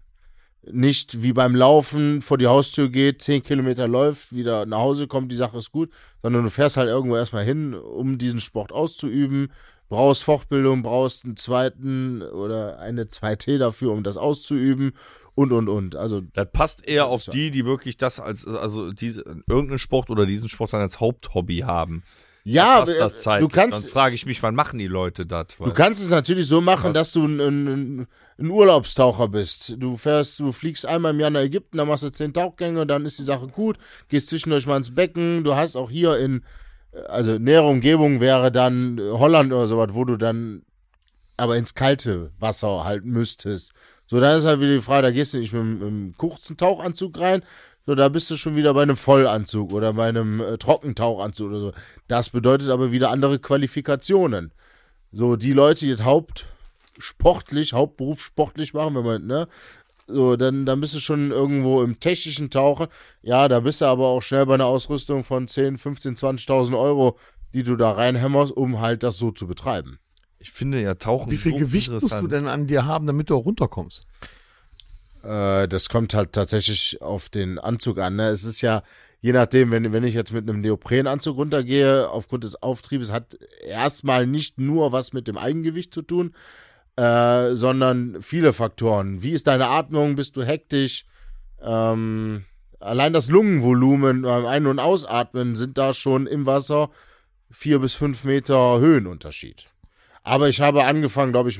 nicht wie beim Laufen vor die Haustür geht, 10 Kilometer läuft, wieder nach Hause kommt, die Sache ist gut, sondern du fährst halt irgendwo erstmal hin, um diesen Sport auszuüben, brauchst Fortbildung, brauchst einen zweiten oder eine 2T dafür, um das auszuüben und. Also Das passt eher auf die wirklich das also irgendeinen Sport oder diesen Sport dann als Haupthobby haben. ja, Passt das du zeitlich. kannst Sonst frage ich mich, wann machen die Leute das? Du kannst es natürlich so machen, dass du ein Urlaubstaucher bist. Du fliegst einmal im Jahr nach Ägypten, dann machst du 10 Tauchgänge und dann ist die Sache gut. Gehst zwischendurch mal ins Becken. Du hast auch hier also nähere Umgebung wäre dann Holland oder sowas, wo du dann aber ins kalte Wasser halt müsstest. So, dann ist halt wieder die Frage, da gehst du nicht mit einem kurzen Tauchanzug rein, so, da bist du schon wieder bei einem Vollanzug oder bei einem Trockentauchanzug oder so. Das bedeutet aber wieder andere Qualifikationen. So, die Leute, die das hauptberufssportlich machen, wenn man, ne, so, dann bist du schon irgendwo im technischen Tauchen. Ja, da bist du aber auch schnell bei einer Ausrüstung von 10, 15, 20.000 Euro, die du da reinhämmerst, um halt das so zu betreiben. Ich finde ja Tauchen Wie viel so Gewicht musst du interessant. denn an dir haben, damit du auch runterkommst? Das kommt halt tatsächlich auf den Anzug an. Ne? Es ist ja, je nachdem, wenn ich jetzt mit einem Neoprenanzug runtergehe, aufgrund des Auftriebes, hat erstmal nicht nur was mit dem Eigengewicht zu tun, sondern viele Faktoren. Wie ist deine Atmung? Bist du hektisch? Allein das Lungenvolumen beim Ein- und Ausatmen sind da schon im Wasser 4 bis 5 Meter Höhenunterschied. Aber ich habe angefangen, glaube ich,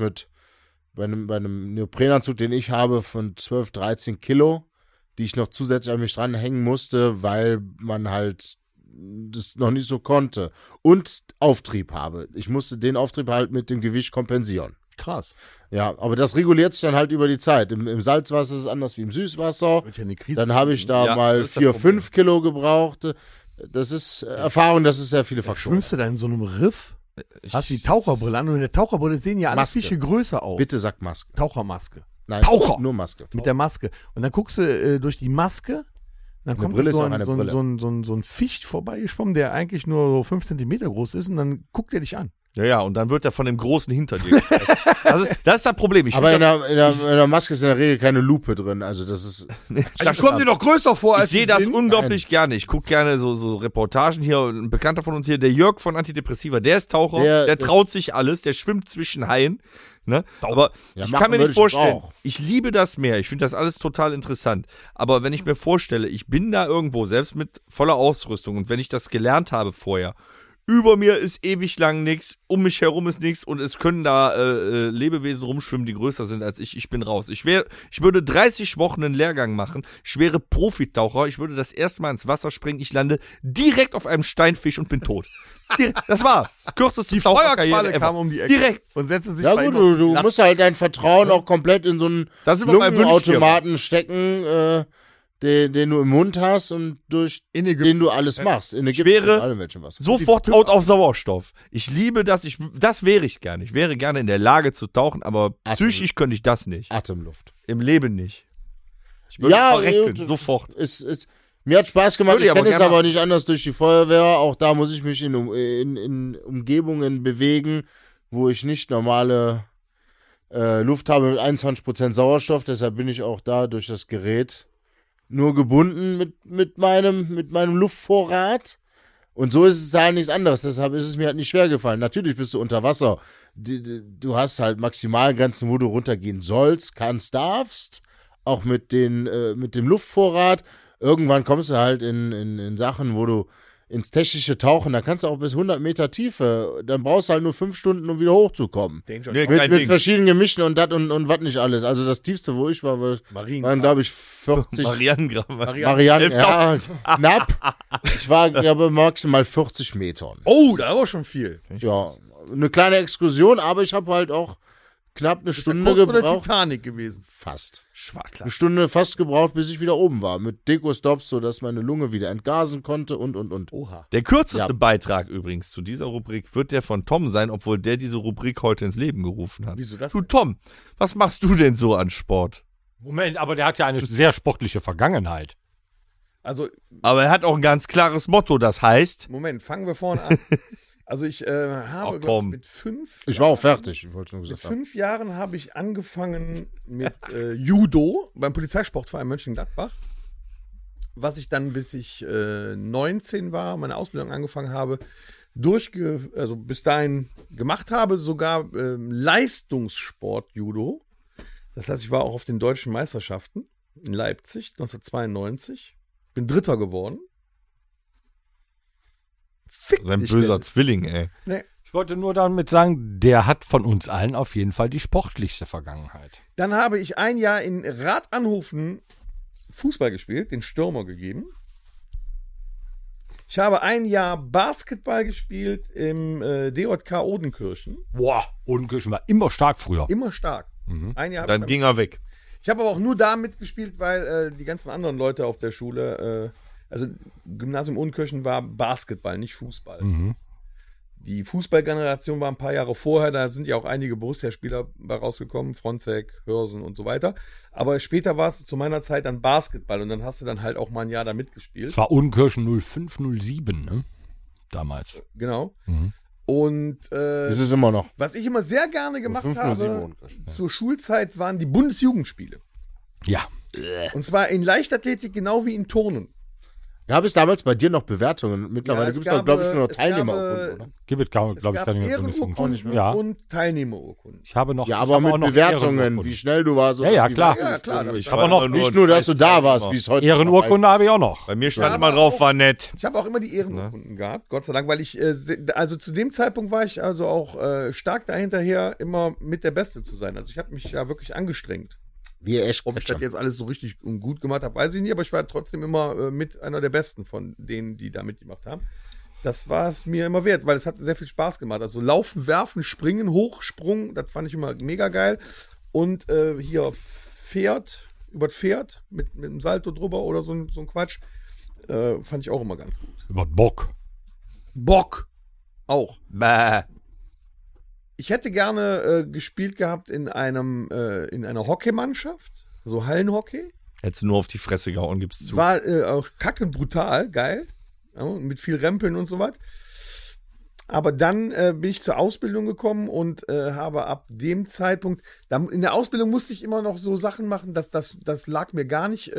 bei einem Neoprenanzug, den ich habe, von 12, 13 Kilo, die ich noch zusätzlich an mich dranhängen musste, weil man halt das noch nicht so konnte. Und Auftrieb habe. Ich musste den Auftrieb halt mit dem Gewicht kompensieren. Krass. Ja, aber das reguliert sich dann halt über die Zeit. Im Salzwasser ist es anders wie im Süßwasser. Wird ja eine Krise. Dann habe ich da Ja, mal das ist das 4, Problem. 5 Kilo gebraucht. Das ist Erfahrung, das ist sehr viele Faktoren. Schwimmst du da in so einem Riff? Hast die Taucherbrille an und in der Taucherbrille sehen ja alle Maske. Fische größer aus. Bitte sag Maske. Tauchermaske. Nein, Taucher! nur Maske. Mit der Maske. Und dann guckst du durch die Maske, dann kommt Brille ist so auch ein, eine so, ein, Brille. so ein Fisch vorbeigeschwommen, der eigentlich nur so 5 Zentimeter groß ist und dann guckt er dich an. Ja, und dann wird er von dem Großen hinter dir. Das ist das Problem. Ich Aber find in der Maske ist in der Regel keine Lupe drin. Also das ist. Also kommen dir doch größer vor, Ich als sehe sie das sind. unglaublich gerne. Ich gucke gerne so Reportagen hier. Ein Bekannter von uns hier, der Jörg von Antidepressiva, der ist Taucher, der traut sich alles, der schwimmt zwischen Haien. Ne? Aber Ja, ich machen kann mir würde nicht ich das vorstellen, auch. ich liebe das Meer, ich finde das alles total interessant. Aber wenn ich mir vorstelle, ich bin da irgendwo, selbst mit voller Ausrüstung, und wenn ich das gelernt habe vorher, über mir ist ewig lang nichts, um mich herum ist nichts und es können da Lebewesen rumschwimmen, die größer sind als ich. Ich bin raus. Ich würde 30 Wochen einen Lehrgang machen. Ich wäre Profitaucher. Ich würde das erste Mal ins Wasser springen. Ich lande direkt auf einem Steinfisch und bin tot. Das war's. Kürzeste Die Taucherkarriere Feuerqualle ever. kam um die Ecke Direkt. und setzte sich Ja bei gut, ihm auf die du Latte. musst halt dein Vertrauen auch komplett in so einen Da sind wir bei Lungenautomaten stecken, den du im Mund hast und durch In Ägypten. den du alles machst. In Ägypten, wäre in allem welchen Wasser. Sofort out auf Sauerstoff. Ich liebe das. Das wäre ich gerne. Ich wäre gerne in der Lage zu tauchen, aber psychisch könnte ich das nicht. Atemluft. Im Leben nicht. Ich würde Ja, verrecken, gut. sofort. Mir hat Spaß gemacht, Würde ich ich aber kenne es gerne aber nicht anders durch die Feuerwehr. Auch da muss ich mich in Umgebungen bewegen, wo ich nicht normale Luft habe mit 21% Sauerstoff. Deshalb bin ich auch da durch das Gerät nur gebunden mit meinem Luftvorrat. Und so ist es halt nichts anderes. Deshalb ist es mir halt nicht schwer gefallen. Natürlich bist du unter Wasser. Du hast halt Maximalgrenzen, wo du runtergehen sollst, kannst, darfst. Auch mit dem Luftvorrat. Irgendwann kommst du halt in Sachen, wo du ins technische Tauchen, da kannst du auch bis 100 Meter Tiefe, dann brauchst du halt nur 5 Stunden, um wieder hochzukommen. Danger Nee, Shock. kein Mit Ding. verschiedenen Gemischen und das und was nicht alles. Also das tiefste, wo ich war, waren glaube ich 40 Marianengraben. Varianten. Ja, knapp. Ich war, glaube maximal 40 Metern. Oh, da war schon viel. Ja, eine kleine Exkursion, aber ich habe halt auch knapp eine Stunde Kurz vor der gebraucht. Titanic gewesen. Fast. Schwarz. Eine Stunde fast gebraucht, bis ich wieder oben war. Mit Deko-Stops, sodass meine Lunge wieder entgasen konnte und. Oha. Der kürzeste Ja. Beitrag übrigens zu dieser Rubrik wird der von Tom sein, obwohl der diese Rubrik heute ins Leben gerufen hat. Wieso das? Du Tom, was machst du denn so an Sport? Moment, aber der hat ja eine sehr sportliche Vergangenheit. Also, Aber er hat auch ein ganz klares Motto, das heißt, Moment, fangen wir vorne an. Also ich habe, Ach, glaube ich, komm. mit 5 Ich war auch fertig, ich wollte es nur Mit gesagt haben. 5 Jahren habe ich angefangen mit Judo beim Polizeisportverein Mönchengladbach. Was ich dann, bis ich 19 war, meine Ausbildung angefangen habe, also bis dahin gemacht habe, sogar Leistungssport-Judo. Das heißt, ich war auch auf den deutschen Meisterschaften in Leipzig 1992. Bin Dritter geworden. Fick sein dich, böser Dennis. Zwilling, ey. Nee. Ich wollte nur damit sagen, der hat von uns allen auf jeden Fall die sportlichste Vergangenheit. Dann habe ich ein Jahr in Radanhofen Fußball gespielt, den Stürmer gegeben. Ich habe ein Jahr Basketball gespielt im DJK Odenkirchen. Boah, Odenkirchen war immer stark früher. Immer stark. Ein Jahr habe Dann ich ging er weg. Ich habe aber auch nur da mitgespielt, weil die ganzen anderen Leute auf der Schule, also Gymnasium Odenkirchen war Basketball, nicht Fußball. Die Fußballgeneration war ein paar Jahre vorher, da sind ja auch einige Borussia-Spieler bei rausgekommen, Fronzek, Hörsen und so weiter. Aber später war es zu meiner Zeit dann Basketball und dann hast du dann halt auch mal ein Jahr da mitgespielt. Es war Odenkirchen 0507, ne? Damals. Genau. Und Das ist immer noch. was ich immer sehr gerne gemacht 507 habe, Odenkirchen. zur Schulzeit waren die Bundesjugendspiele. Ja. Und zwar in Leichtathletik genau wie in Turnen. Gab es damals bei dir noch Bewertungen? Mittlerweile Ja, es gibt es, gab, glaube ich, nur noch es Teilnehmerurkunden, gab, oder? Gibt es, glaube Es ich, gab gar nicht mehr Ehrenurkunden Ja. und Teilnehmerurkunden. Ich habe noch. Ja, ich aber habe auch mit noch Bewertungen, Ehrenurkunden. wie schnell du warst. Ja, ja, wie klar. weit du Ja, klar, das bist. war aber noch Nicht nur, dass du da warst, wie es heute Ehrenurkunde habe ich auch noch. Bei mir stand Ja, immer aber drauf, auch- war nett. Ich habe auch immer die Ehrenurkunden gehabt, Gott sei Dank, weil ich, also zu dem Zeitpunkt war ich also auch stark dahinterher, immer mit der Beste zu sein. Also ich habe mich ja wirklich angestrengt. Wie echt Ob ich das jetzt alles so richtig und gut gemacht habe, weiß ich nicht, aber ich war trotzdem immer mit einer der Besten von denen, die da mitgemacht haben. Das war es mir immer wert, weil es hat sehr viel Spaß gemacht. Also Laufen, Werfen, Springen, Hochsprung, das fand ich immer mega geil. Und hier Pferd, über das Pferd mit einem Salto drüber oder so ein Quatsch, fand ich auch immer ganz gut. Über Bock. Bock auch. Bäh. Ich hätte gerne gespielt gehabt in einer Hockeymannschaft, so Hallenhockey. Hättest du nur auf die Fresse gehauen, gibst zu. War auch kackend brutal, geil. Ja, mit viel Rempeln und so was. Aber dann bin ich zur Ausbildung gekommen und habe ab dem Zeitpunkt, in der Ausbildung musste ich immer noch so Sachen machen, das lag mir gar nicht.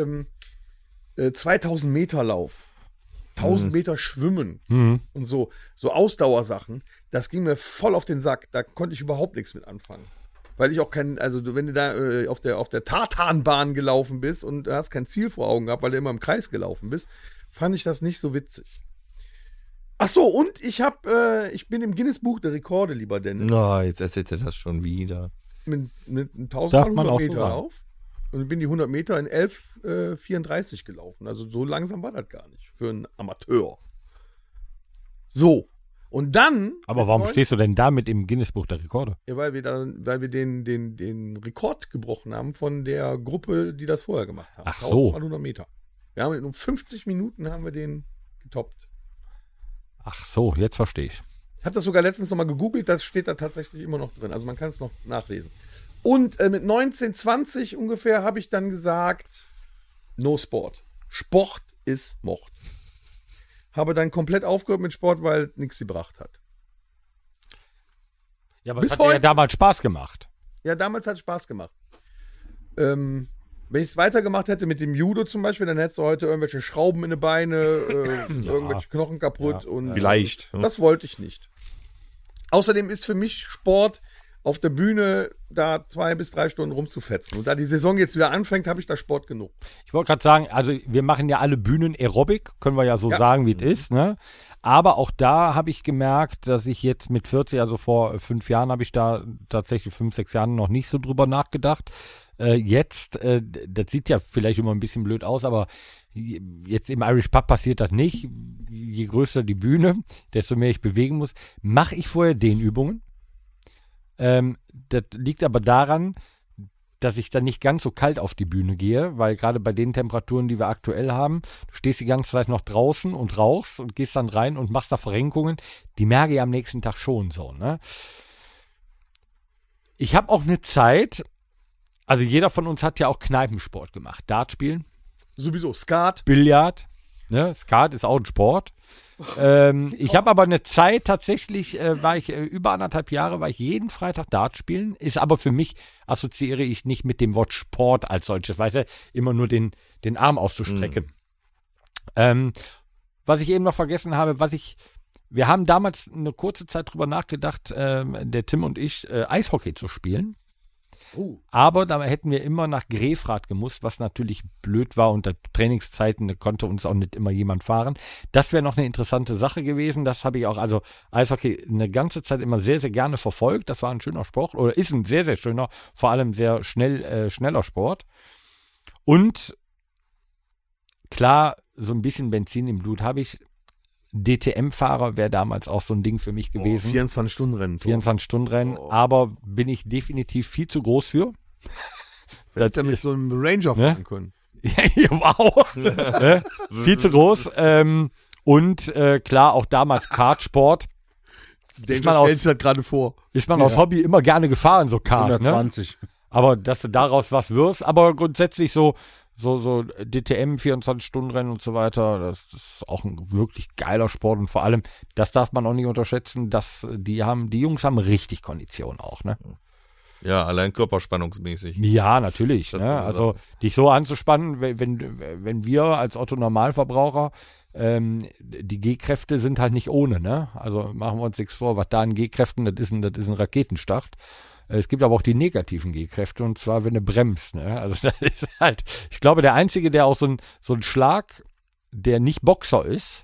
2000 Meter Lauf, 1000 Meter Schwimmen und so Ausdauersachen, das ging mir voll auf den Sack. Da konnte ich überhaupt nichts mit anfangen. Weil ich auch wenn du da auf der Tartanbahn gelaufen bist und du hast kein Ziel vor Augen gehabt, weil du immer im Kreis gelaufen bist, fand ich das nicht so witzig. Ach so, und ich bin im Guinness-Buch der Rekorde, lieber Dennis, Na, jetzt erzählt er das schon wieder. mit 1000 Darf man auch so Meter sagen. Lauf und bin die 100 Meter in 11,34 gelaufen. Also so langsam war das gar nicht für einen Amateur. So, und dann... Aber warum stehst du denn damit im Guinness-Buch der Rekorde? Ja, weil wir den Rekord gebrochen haben von der Gruppe, die das vorher gemacht haben. Ach so. 1000 mal 100 Meter. Wir haben in 50 Minuten haben wir den getoppt. Ach so, jetzt verstehe ich. Ich habe das sogar letztens nochmal gegoogelt, das steht da tatsächlich immer noch drin. Also man kann es noch nachlesen. Und mit 19, 20 ungefähr habe ich dann gesagt, no Sport. Sport ist Mord. Habe dann komplett aufgehört mit Sport, weil nichts gebracht hat. Ja, aber Bis das hat dir ja heute- damals Spaß gemacht. Ja, damals hat es Spaß gemacht. Wenn ich es weitergemacht hätte mit dem Judo zum Beispiel, dann hättest du heute irgendwelche Schrauben in die Beine, irgendwelche Knochen kaputt. Ja, und Vielleicht. Das wollte ich nicht. Außerdem ist für mich Sport auf der Bühne da 2 bis 3 Stunden rumzufetzen. Und da die Saison jetzt wieder anfängt, habe ich da Sport genug. Ich wollte gerade sagen, also wir machen ja alle Bühnen-Aerobic, können wir ja so sagen, wie es ist, ne? Aber auch da habe ich gemerkt, dass ich jetzt mit 40, also vor 5 Jahren habe ich da tatsächlich 5, 6 Jahren noch nicht so drüber nachgedacht. Jetzt, das sieht ja vielleicht immer ein bisschen blöd aus, aber jetzt im Irish Pub passiert das nicht. Je größer die Bühne, desto mehr ich bewegen muss, mache ich vorher Dehnübungen. Das liegt aber daran, dass ich dann nicht ganz so kalt auf die Bühne gehe, weil gerade bei den Temperaturen, die wir aktuell haben, du stehst die ganze Zeit noch draußen und rauchst und gehst dann rein und machst da Verrenkungen, die merke ich am nächsten Tag schon so, ne? Ich habe auch eine Zeit, also jeder von uns hat ja auch Kneipensport gemacht, Dart spielen, Sowieso, Skat. Billard, ne? Skat ist auch ein Sport. Ich habe aber eine Zeit tatsächlich, war ich über 1,5 Jahre, war ich jeden Freitag Dart spielen. Ist aber für mich, assoziiere ich nicht mit dem Wort Sport als solches, weißt du, immer nur den Arm auszustrecken. Was ich eben noch vergessen habe, wir haben damals eine kurze Zeit drüber nachgedacht, der Tim und ich, Eishockey zu spielen. Aber da hätten wir immer nach Grefrath gemusst, was natürlich blöd war unter Trainingszeiten, da konnte uns auch nicht immer jemand fahren. Das wäre noch eine interessante Sache gewesen. Das habe ich auch, also Eishockey eine ganze Zeit immer sehr, sehr gerne verfolgt. Das war ein schöner Sport oder ist ein sehr, sehr schöner, vor allem sehr schneller Sport. Und klar, so ein bisschen Benzin im Blut habe ich. DTM-Fahrer wäre damals auch so ein Ding für mich gewesen. 24-Stunden-Rennen. 24-Stunden-Rennen, aber bin ich definitiv viel zu groß für. Das ja mit so einem Ranger fahren können. Wow. Viel zu groß. Und klar, auch damals Kartsport. Den stellst du das gerade vor. Ist man aus Hobby immer gerne gefahren, so Kart. 120. Ne? Aber dass du daraus was wirst, aber grundsätzlich so DTM, 24-Stunden-Rennen und so weiter, das ist auch ein wirklich geiler Sport und vor allem, das darf man auch nicht unterschätzen, dass die Jungs haben richtig Kondition auch, ne? Ja, allein körperspannungsmäßig. Ja, natürlich, Das ne? Also dich so anzuspannen, wenn wir als Otto-Normalverbraucher, die G-Kräfte sind halt nicht ohne, ne? Also machen wir uns nichts vor, was da an G-Kräften, das ist ein Raketenstart. Es gibt aber auch die negativen G-Kräfte, und zwar, wenn du bremst. Ne? Also das ist halt, ich glaube, der Einzige, der auch so ein Schlag, der nicht Boxer ist,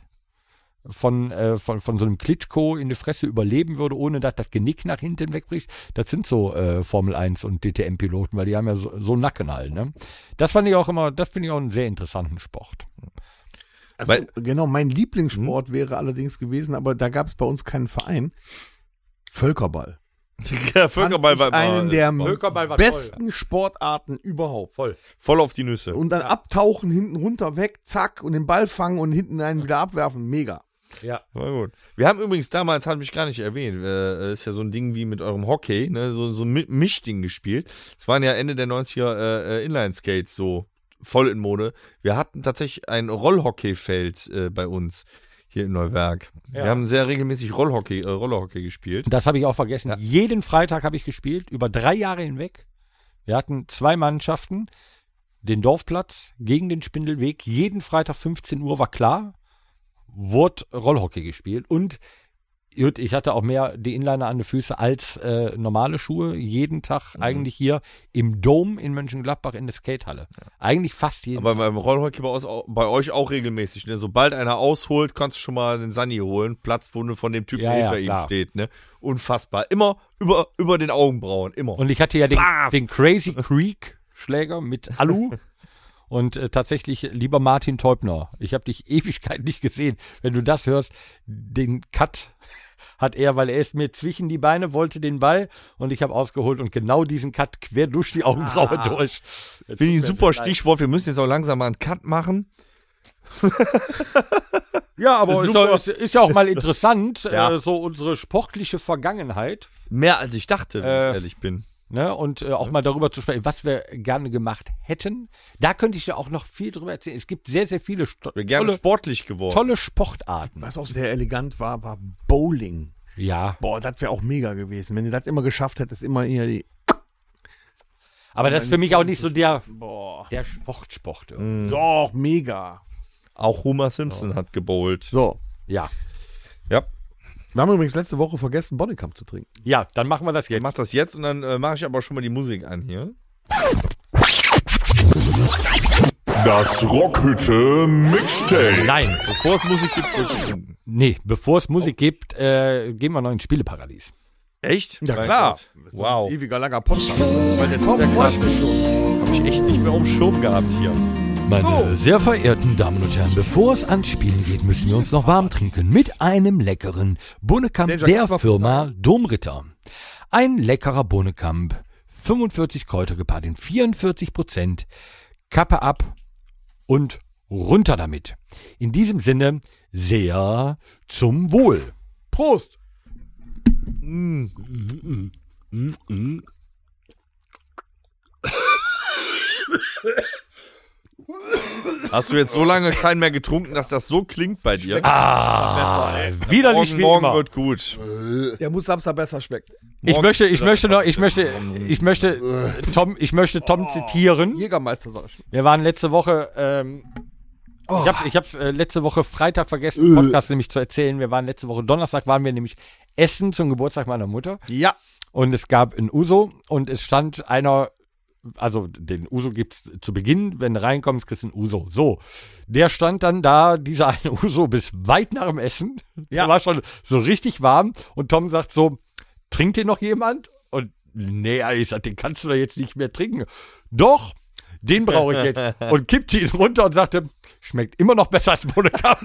von so einem Klitschko in die Fresse überleben würde, ohne dass das Genick nach hinten wegbricht, das sind so Formel 1 und DTM-Piloten, weil die haben ja so Nacken halt. Ne? Das finde ich auch einen sehr interessanten Sport. Also, genau, mein Lieblingssport wäre allerdings gewesen, aber da gab es bei uns keinen Verein. Völkerball. Ja, Völkerball war einen der Völkerball war besten toll, Sportarten überhaupt. voll auf die Nüsse. Und dann abtauchen, hinten runter, weg, zack, und den Ball fangen und hinten einen wieder abwerfen. Mega. Ja. War gut. Wir haben übrigens damals, habe ich gar nicht erwähnt, ist ja so ein Ding wie mit eurem Hockey, ne, so ein Mischding gespielt. Es waren ja Ende der 90er Inline-Skates so voll in Mode. Wir hatten tatsächlich ein Rollhockeyfeld bei uns hier in Neuwerk. Ja. Wir haben sehr regelmäßig Rollerhockey gespielt. Das habe ich auch vergessen. Ja. Jeden Freitag habe ich gespielt, über 3 Jahre hinweg. Wir hatten 2 Mannschaften, den Dorfplatz gegen den Spindelweg. Jeden Freitag 15 Uhr war klar, wurde Rollhockey gespielt. Und ich hatte auch mehr die Inliner an den Füßen als normale Schuhe. Jeden Tag eigentlich hier im Dome in Mönchengladbach in der Skatehalle. Ja. Eigentlich fast jeden Aber Tag. beim Rollhockey bei euch auch regelmäßig. Ne? Sobald einer ausholt, kannst du schon mal den Sunny holen. Platzwunde von dem Typen, der hinter ihm steht. Ne? Unfassbar. Immer über den Augenbrauen. Immer. Und ich hatte ja den Crazy Creek Schläger mit Alu. Und tatsächlich, lieber Martin Teubner, ich habe dich Ewigkeit nicht gesehen. Wenn du das hörst, den Cut hat er, weil er ist mir zwischen die Beine, wollte den Ball und ich habe ausgeholt und genau diesen Cut quer durch die Augenbraue durch. Finde ich ein super Stichwort. Wir müssen jetzt auch langsam mal einen Cut machen. Ja, aber ist ja auch mal interessant, Ja. so unsere sportliche Vergangenheit. Mehr als ich dachte, wenn ich ehrlich bin. Ne, und auch mal darüber zu sprechen, was wir gerne gemacht hätten. Da könnte ich ja auch noch viel drüber erzählen. Es gibt sehr, sehr viele Wir gerne sportlich geworden. tolle Sportarten. Was auch sehr elegant war Bowling. Ja, Boah, das wäre auch mega gewesen. Wenn ihr das immer geschafft hättet, ist immer eher die. aber das ist für mich auch nicht so der Boah. Sport. Doch, mega. Auch Homer Simpson hat gebowlt. So. Ja. Ja. Wir haben übrigens letzte Woche vergessen, Bonnekamp zu trinken. Ja, dann machen wir das jetzt. Mach das jetzt und dann mache ich aber schon mal die Musik an hier. Das Rockhütte Mixtape. Nein, Bevor es Musik gibt, wird es trinken. nee, bevor es Musik gibt, gehen wir noch ins Spieleparadies. Echt? Ja, Mein klar. Gott. Wow. Ewiger langer Podcast. Weil der Tom freut sich schon. Habe ich echt nicht mehr umschoben gehabt hier. Meine sehr verehrten Damen und Herren, bevor es ans Spielen geht, müssen wir uns noch warm trinken mit einem leckeren Bohnekamp Danger, der kannst du was Firma Domritter. Ein leckerer Bohnekamp, 45 Kräuter gepaart in 44%, Kappe ab und runter damit. In diesem Sinne, sehr zum Wohl. Prost! Hast du jetzt so lange keinen mehr getrunken, dass das so klingt bei dir? Widerlich wie Morgen immer. wird gut. Der muss Samstag besser schmecken. Ich möchte Tom zitieren. Jägermeister, sag ich. Wir waren letzte Woche, ich hab's letzte Woche Freitag vergessen, im Podcast nämlich zu erzählen. Wir waren letzte Woche Donnerstag, waren wir nämlich essen zum Geburtstag meiner Mutter. Ja. Und es gab ein Uso und es stand einer, also den Uso gibt's zu Beginn, wenn du reinkommst, kriegst du einen Uso. So, der stand dann da, dieser eine Uso, bis weit nach dem Essen. Ja. Der war schon so richtig warm und Tom sagt so, trinkt den noch jemand? Und nee, ich sag, den kannst du doch jetzt nicht mehr trinken. Doch, den brauche ich jetzt. Und kippte ihn runter und sagte, schmeckt immer noch besser als Bohnekamp.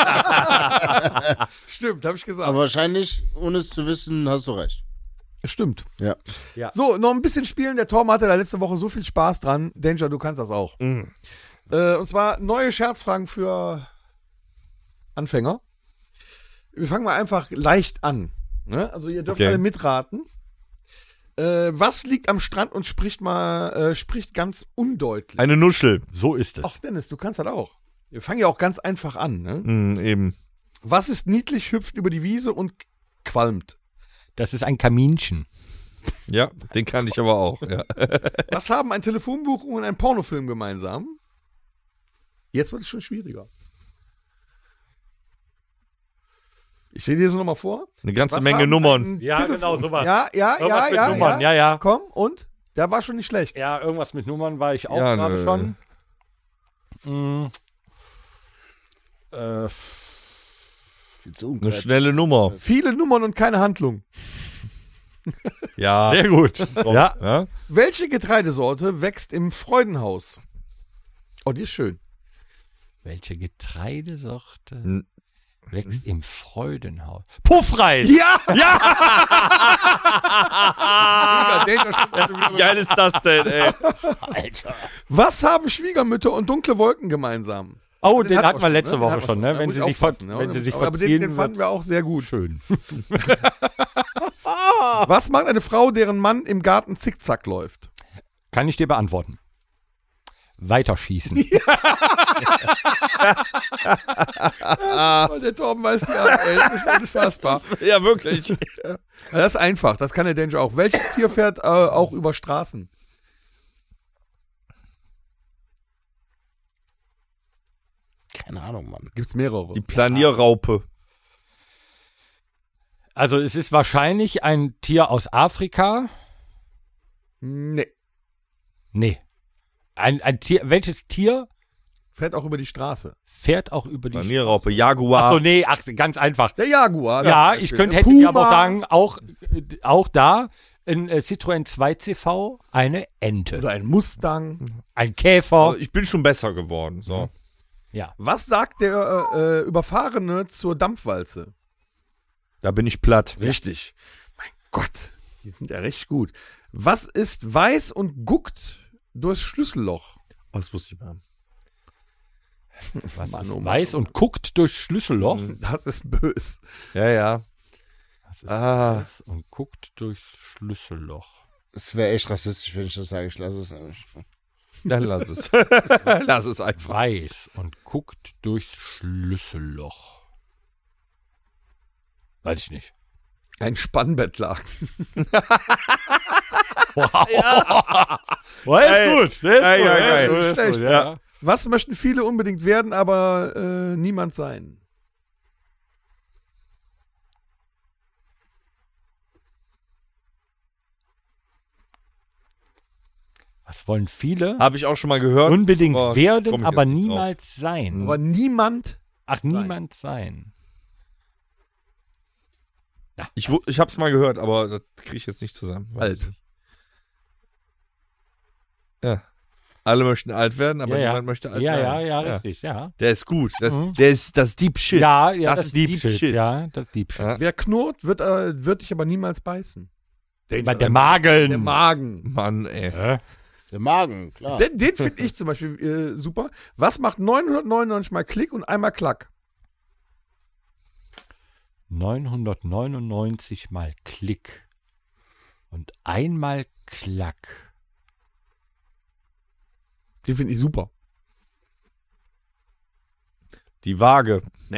Stimmt, habe ich gesagt. Aber wahrscheinlich, ohne es zu wissen, hast du recht. Stimmt. Ja. So, noch ein bisschen spielen. Der Tom hatte da letzte Woche so viel Spaß dran. Danger, du kannst das auch. Und zwar neue Scherzfragen für Anfänger. Wir fangen mal einfach leicht an. Ne? Also ihr dürft alle mitraten. Was liegt am Strand und spricht ganz undeutlich? Eine Nuschel. So ist es. Ach, Dennis, du kannst das auch. Wir fangen ja auch ganz einfach an. Ne? Eben. Was ist niedlich, hüpft über die Wiese und qualmt? Das ist ein Kaminchen. Ja, den kann ich aber auch. Ja. Was haben ein Telefonbuch und ein Pornofilm gemeinsam? Jetzt wird es schon schwieriger. Ich stelle dir das nochmal vor. Eine ganze Was Menge haben Nummern. ein Ja, Telefon- genau, sowas. Ja, Irgendwas mit Nummern, ja. Komm, und? Der war schon nicht schlecht. Ja, irgendwas mit Nummern war ich auch Ja, gerade nö. schon. Viel zu Eine unklar. schnelle Nummer. Viele Nummern und keine Handlung. Ja. Sehr gut. Ja. Ja? Welche Getreidesorte wächst im Freudenhaus? Oh, die ist schön. Welche Getreidesorte N- wächst im Freudenhaus? Puffreis! Ja! Wie geil ist das denn, ey? Alter. Was haben Schwiegermütter und dunkle Wolken gemeinsam? Oh, den hatten wir schon, letzte ne? Woche Den schon, hatten ne? wir Wenn Da sie muss sich, ich aufpassen, wenn sie sich aber verziehen, den fanden wir auch sehr gut. schön. Was macht eine Frau, deren Mann im Garten zickzack läuft? Kann ich dir beantworten. Weiterschießen. Oh, der Torben weiß die Antwort, ey. Das ist unfassbar. Ja, wirklich. Ja, das ist einfach, das kann der Danger auch. Welches Tier fährt auch über Straßen? Keine Ahnung, Mann. Gibt's mehrere. Die Planierraupe. Also es ist wahrscheinlich ein Tier aus Afrika. Nee, Nee. Ein Tier, welches Tier fährt auch über die Straße. fährt auch über die Planierraupe. Jaguar. Achso, nee, ganz einfach. Der Jaguar. Ja, das ich ist könnte, der hätte Puma. dir aber sagen, auch da ein Citroën 2CV, eine Ente. Oder ein Mustang. Ein Käfer. Also ich bin schon besser geworden. So. Ja. Was sagt der Überfahrene zur Dampfwalze? Da bin ich platt. Richtig. Mein Gott, die sind ja recht gut. Was ist weiß und guckt durchs Schlüsselloch? Oh, das wusste ich mal. Was Mann, ist oh Mann, weiß oh und guckt durch Schlüsselloch? Das ist bös. Ja, ja. Was ist Ah. weiß und guckt durchs Schlüsselloch? Es wäre echt rassistisch, wenn ich das sage. Ich lasse es nicht. Dann lass es. Lass es einfach. Weiß und guckt durchs Schlüsselloch. Weiß ich nicht. Ein Spannbettlaken. Wow. Ja. Der ist gut. Der ist Geil, gut. geil, der geil. ist gut, der ist Schlecht, gut, ja. Was möchten viele unbedingt werden, aber niemand sein? Was wollen viele? Habe ich auch schon mal gehört. Unbedingt Boah, komm werden, ich aber jetzt nicht niemals sein. Aber niemand. Ach, niemand sein. Ich hab's mal gehört, aber das kriege ich jetzt nicht zusammen. Weiß ich Alt. nicht. Ja. Alle möchten alt werden, aber niemand möchte alt sein. Ja, richtig, ja. Der ist gut. Das ist Deep Shit. Ja, das ist Deep Shit. Ja, das ist Deep Shit. Ja. Wer knurrt, wird dich aber niemals beißen. Der Magen. Der Magen. Mann, ey. Der Magen, klar. Den finde ich zum Beispiel super. Was macht 999 mal Klick und einmal Klack? 999 mal Klick und einmal Klack. Den finde ich super. Die Waage. Nee.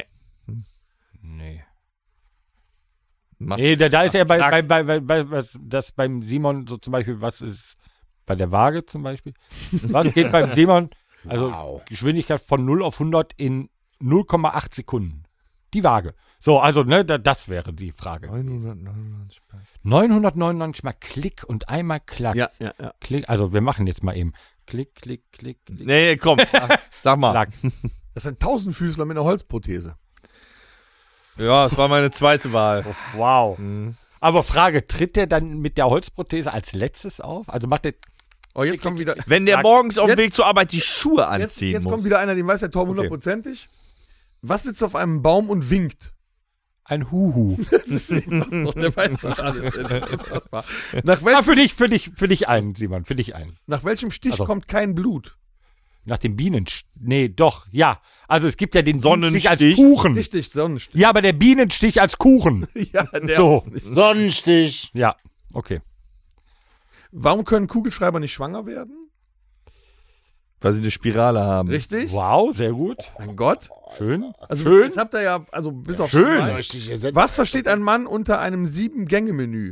Macht Nee, da ist ja das beim Simon so zum Beispiel, was ist bei der Waage zum Beispiel? Was geht beim Simon? Also Wow. Geschwindigkeit von 0 auf 100 in 0,8 Sekunden. Die Waage. So, also, ne, das wäre die Frage. 999. 999 mal Klick und einmal Klack. Ja. Klick, also wir machen jetzt mal eben. Klick, Klick, Klick, Klick. Nee, komm. Sag mal. Klack. Das ist ein Tausendfüßler mit einer Holzprothese. Ja, das war meine zweite Wahl. Wow. Mhm. Aber Frage, tritt der dann mit der Holzprothese als letztes auf? Also macht der. Oh, jetzt kommt wieder. Wenn der Sag- morgens auf dem Jetzt- Weg zur Arbeit die Schuhe Jetzt, anziehen jetzt muss. kommt wieder einer, den weiß der Torben Okay. hundertprozentig. Was sitzt auf einem Baum und winkt? Ein Huhu. Der weiß das alles. Das ist unfassbar. Für dich einen, Simon, für dich einen. Nach welchem Stich Also- kommt kein Blut? Nach dem Nee, doch, ja. Also es gibt ja den Bienenstich als Sonnenstich. Kuchen. Richtig, Sonnenstich. Ja, aber der Bienenstich als Kuchen. Ja, der. So. Sonnenstich. Ja, okay. Warum können Kugelschreiber nicht schwanger werden? Weil sie eine Spirale haben. Richtig? Wow, sehr gut. Mein Gott. Schön. Also Schön. Jetzt habt ihr ja, also bis auf Schön. zwei. Was versteht ein Mann unter einem 7-Gänge-Menü?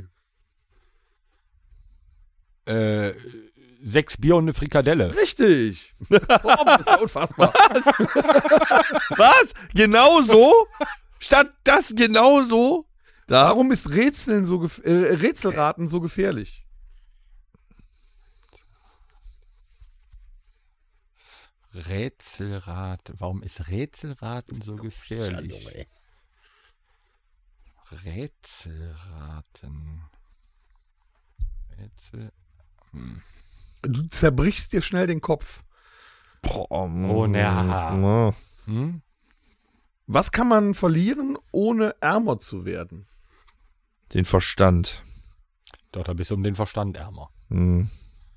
6 Bier und eine Frikadelle. Richtig. Torben, ist ja unfassbar. Was? Genau so? Statt das genau so? Da? Warum ist Rätselraten so gefährlich? Warum ist Rätselraten so gefährlich? Rätselraten. Du zerbrichst dir schnell den Kopf. Oh, na. Ja. Hm? Was kann man verlieren, ohne ärmer zu werden? Den Verstand. Doch, da bist du um den Verstand ärmer. Hm.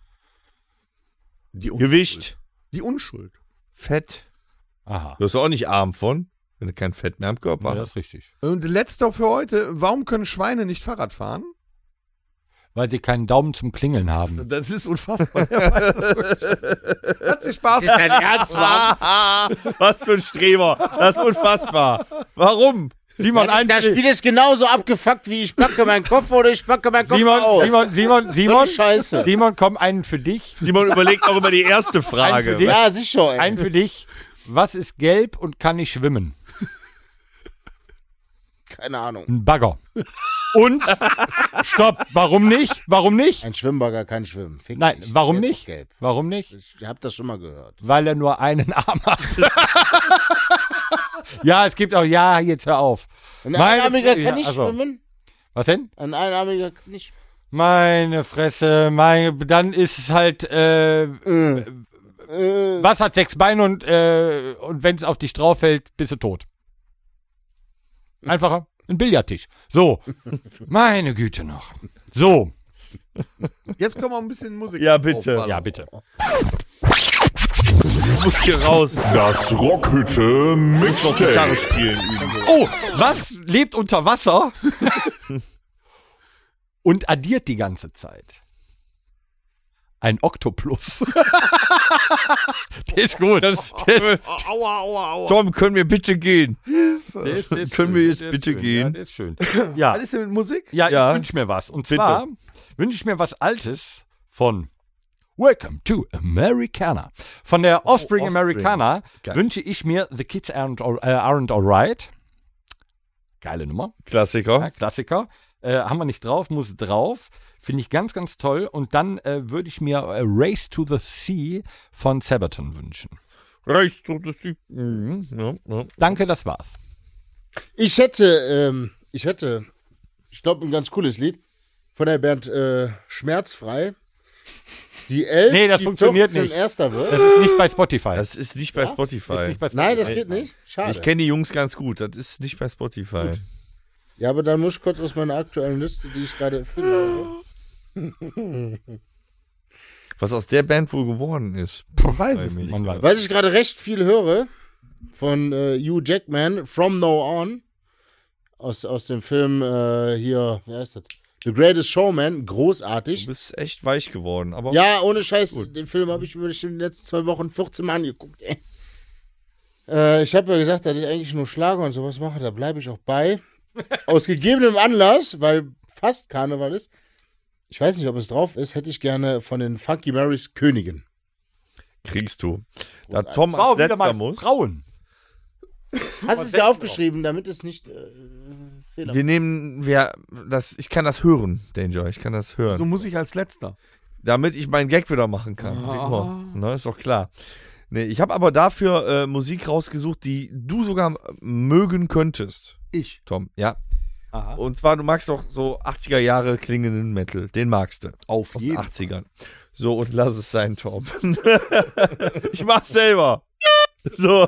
Die Unschuld. Gewicht. Die Unschuld. Fett. Aha. Du wirst auch nicht arm von, wenn du kein Fett mehr am Körper Ja, das hast. ist richtig. Und letzter für heute. Warum können Schweine nicht Fahrrad fahren? Weil sie keinen Daumen zum Klingeln haben. Das ist unfassbar. Der weiß das wirklich. Hat sich Spaß Ist dein Ernst, Mann? Was für ein Streber. Das ist unfassbar. Warum? Simon, Das Spiel ist genauso abgefuckt wie ich packe meinen Kopf oder ich packe meinen Kopf aus. Simon, Scheiße. Simon, komm, einen für dich. Simon überlegt auch über die erste Frage. Einen für dich. Ja, sicher. Ey. Einen für dich. Was ist gelb und kann nicht schwimmen? Keine Ahnung. Ein Bagger. Und? Stopp. Warum nicht? Warum nicht? Ein Schwimmbagger kann schwimmen. Fick Nein, dich. warum Der ist nicht? doch Gelb. Warum nicht? Ich hab das schon mal gehört. Weil er nur einen Arm hat. Ja, es gibt auch, ja, jetzt hör auf. Ein Meine Einarmiger Fre- kann nicht also. schwimmen? Was denn? Ein Einarmiger kann nicht schwimmen. Meine Fresse, dann ist es halt, was hat 6 Beine und wenn es auf dich drauf fällt, bist du tot. Einfacher. Ein Billardtisch. So. Meine Güte noch. So. Jetzt können wir ein bisschen Musik. Ja, bitte. aufballern. Ja, bitte. Ich muss hier raus. Das Rockhütte Gitarre Mixtape. spielen üben. Oh, was lebt unter Wasser und addiert die ganze Zeit? Ein Oktopus. Der ist gut. Tom, können wir bitte gehen? Der Können wir jetzt der ist bitte schön. gehen? Ja, der ist schön. Ja, Was ist denn mit Musik? ja, Ja. ich wünsche mir was. Und Bitte. zwar wünsche ich mir was Altes von Welcome to Americana. Von der Offspring Offspring. Americana Geil. wünsche ich mir The Kids Aren't Alright. Geile Nummer. Klassiker. Ja, Klassiker. Haben wir nicht drauf, muss drauf. Finde ich ganz, ganz toll. Und dann würde ich mir Race to the Sea von Sabaton wünschen. Race to the Sea. Ja. Danke, das war's. Ich hätte, ich glaube, ein ganz cooles Lied von der Band Schmerzfrei. Die 11, Nee, das die funktioniert 14 nicht. Erster wird. Das ist nicht bei Spotify. Das ist nicht bei Spotify. ist nicht bei Spotify. Nein, das geht nicht. Schade. Ich kenne die Jungs ganz gut. Das ist nicht bei Spotify. Ja, aber dann muss ich kurz aus meiner aktuellen Liste, die ich gerade finde. Was aus der Band wohl geworden ist. Man weiß es nicht. Man weiß. Was ich gerade recht viel höre von Hugh Jackman, From Now On, aus dem Film hier, wie heißt das? The Greatest Showman, Du großartig. bist echt weich geworden. Aber Ja, ohne Scheiß, den Film habe ich mir bestimmt in den letzten 2 Wochen 14 Mal angeguckt, ey. Ich habe ja gesagt, dass ich eigentlich nur Schlager und sowas mache, da bleibe ich auch bei. Aus gegebenem Anlass, weil fast Karneval ist, ich weiß nicht, ob es drauf ist, hätte ich gerne von den Funky Marys Königin. kriegst du. Da Tom Frau, als wieder letzter mal muss. Frauen. Hast du es dir aufgeschrieben, damit es nicht Fehler Wir nehmen, ich kann das hören, Danger. Ich kann das hören. So muss ich als Letzter. Damit ich meinen Gag wieder machen kann. Wie immer. Ne, ist doch klar. Nee, ich habe aber dafür Musik rausgesucht, die du sogar mögen könntest, Ich. Tom. Ja. Aha. Und zwar, du magst doch so 80er Jahre klingenden Metal. Den magst du. Auf Aus jeden den 80ern. So, und lass es sein, Tom. Ich mach's selber. So.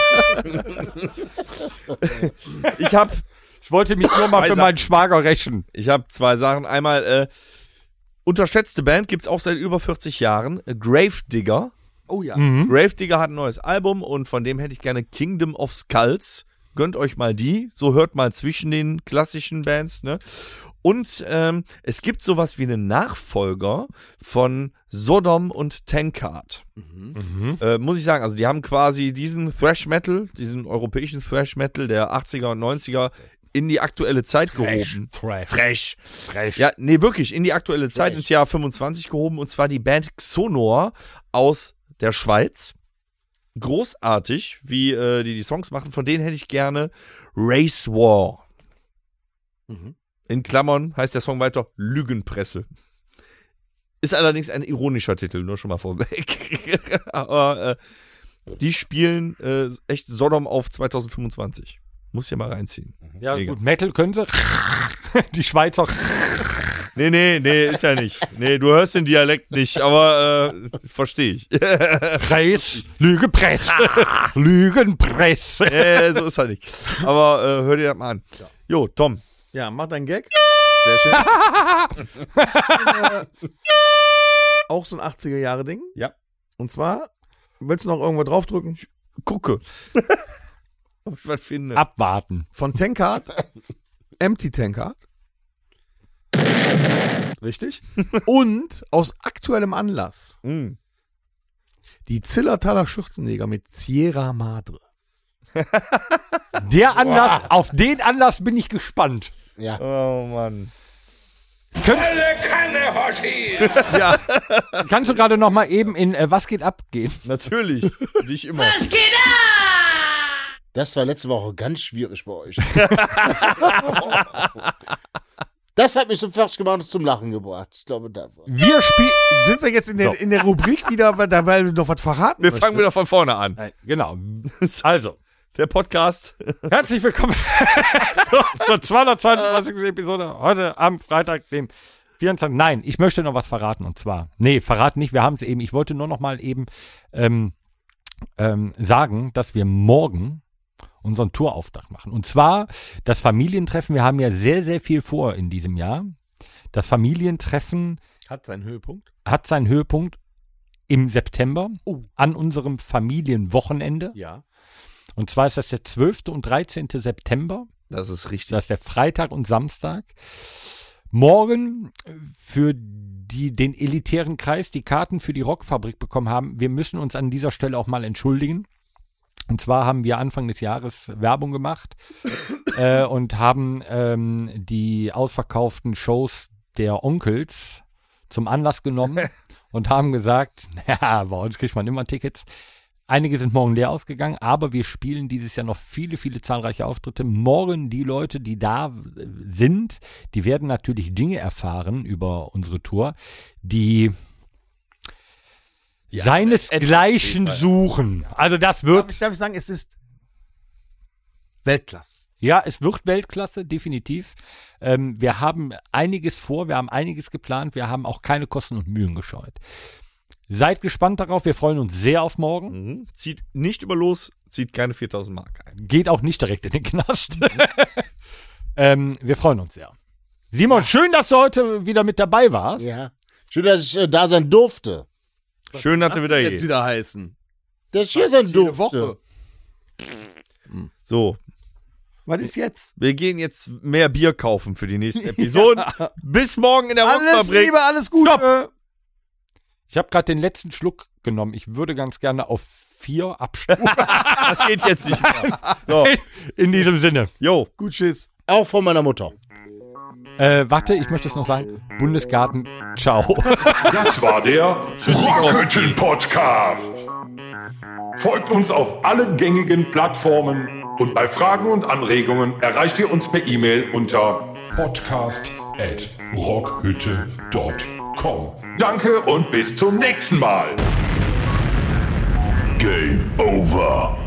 Ich wollte mich nur mal für meinen Schwager rächen. habe 2 Sachen. Einmal, unterschätzte Band gibt's auch seit über 40 Jahren. Gravedigger. Oh ja. Gravedigger hat ein neues Album und von dem hätte ich gerne Kingdom of Skulls. Gönnt euch mal die. So hört mal zwischen den klassischen Bands, ne? Und es gibt sowas wie einen Nachfolger von Sodom und Tankard. Muss ich sagen, also die haben quasi diesen Thrash Metal, diesen europäischen Thrash Metal der 80er und 90er in die aktuelle Zeit gehoben. Thrash. Ja, nee, wirklich, in die aktuelle Zeit ins Jahr 25 gehoben. Und zwar die Band Xonor aus der Schweiz. Großartig, wie die Songs machen. Von denen hätte ich gerne Race War. In Klammern heißt der Song weiter Lügenpresse. Ist allerdings ein ironischer Titel, nur schon mal vorweg. Aber die spielen echt Sodom auf 2025. Muss ja mal reinziehen. Ja, Mega. gut, Metal können sie. Die Schweizer. Nee, ist ja nicht. Nee, du hörst den Dialekt nicht, aber verstehe ich. Preis, Lügenpresse. Lügenpresse. So ist er nicht. Aber hör dir das mal an. Jo, Tom. Ja, mach deinen Gag. Sehr schön. Auch so ein 80er-Jahre-Ding. Ja. Und zwar, willst du noch irgendwo draufdrücken? Gucke. Ob ich was finde. Abwarten. Von Tankard. Empty Tankard. Richtig. Und aus aktuellem Anlass Mm. die Zillertaler Schürzenjäger mit Sierra Madre. Der Anlass, auf den Anlass bin ich gespannt. Ja. Oh Mann. Kannst du gerade noch mal eben in Was geht ab gehen? Natürlich. Nicht immer. Das war letzte Woche ganz schwierig bei euch. Das hat mich so fertig gemacht und zum Lachen gebracht. Ich glaube, das war. Wir spielen. Sind wir jetzt in der Rubrik wieder, weil wir noch was verraten Wir fangen wieder von vorne an. Genau. Also, Der Podcast. herzlich willkommen zur 222. Episode. Heute am Freitag, dem 24. Nein, ich möchte noch was verraten. Und zwar, verraten nicht, wir haben es eben. Ich wollte nur noch mal eben sagen, dass wir morgen unseren Tourauftakt machen. Und zwar das Familientreffen. Wir haben ja sehr, sehr viel vor in diesem Jahr. Das Familientreffen Hat seinen Höhepunkt. hat seinen Höhepunkt im September an unserem Familienwochenende. Ja. Und zwar ist das der 12. und 13. September. Das ist richtig. Das ist der Freitag und Samstag. Morgen für den elitären Kreis, die Karten für die Rockfabrik bekommen haben. Wir müssen uns an dieser Stelle auch mal entschuldigen. Und zwar haben wir Anfang des Jahres Werbung gemacht und haben die ausverkauften Shows der Onkels zum Anlass genommen und haben gesagt, ja, bei uns kriegt man immer Tickets. Einige sind morgen leer ausgegangen, aber wir spielen dieses Jahr noch viele, viele zahlreiche Auftritte. Morgen die Leute, die da sind, die werden natürlich Dinge erfahren über unsere Tour, die seinesgleichen suchen. Also das wird... Darf ich sagen, es ist Weltklasse. Ja, es wird Weltklasse, definitiv. Wir haben einiges vor, wir haben einiges geplant, wir haben auch keine Kosten und Mühen gescheut. Seid gespannt darauf, wir freuen uns sehr auf morgen. Zieht nicht über los, zieht keine 4.000 Mark ein. Geht auch nicht direkt in den Knast. Wir freuen uns sehr. Simon, schön, dass du heute wieder mit dabei warst. Ja. Schön, dass ich da sein durfte. Schön, dass du wieder jetzt hier. wieder heißen. Dass ich hier sein Jede durfte. Woche. So, Was ist jetzt? wir gehen jetzt mehr Bier kaufen für die nächsten Episoden. Bis morgen in der Alles Rockfabrik. Liebe, alles Gute. Ich habe gerade den letzten Schluck genommen. Ich würde ganz gerne auf 4 abstufen. Das geht jetzt nicht mehr. So, In diesem Sinne. jo. Gut, tschüss. Auch von meiner Mutter. Warte, ich möchte es noch sagen. Bundesgarten, ciao. Das war der Rockhütten-Podcast. Folgt uns auf allen gängigen Plattformen und bei Fragen und Anregungen erreicht ihr uns per E-Mail unter podcast@rockhütte.com. Danke und bis zum nächsten Mal. Game over.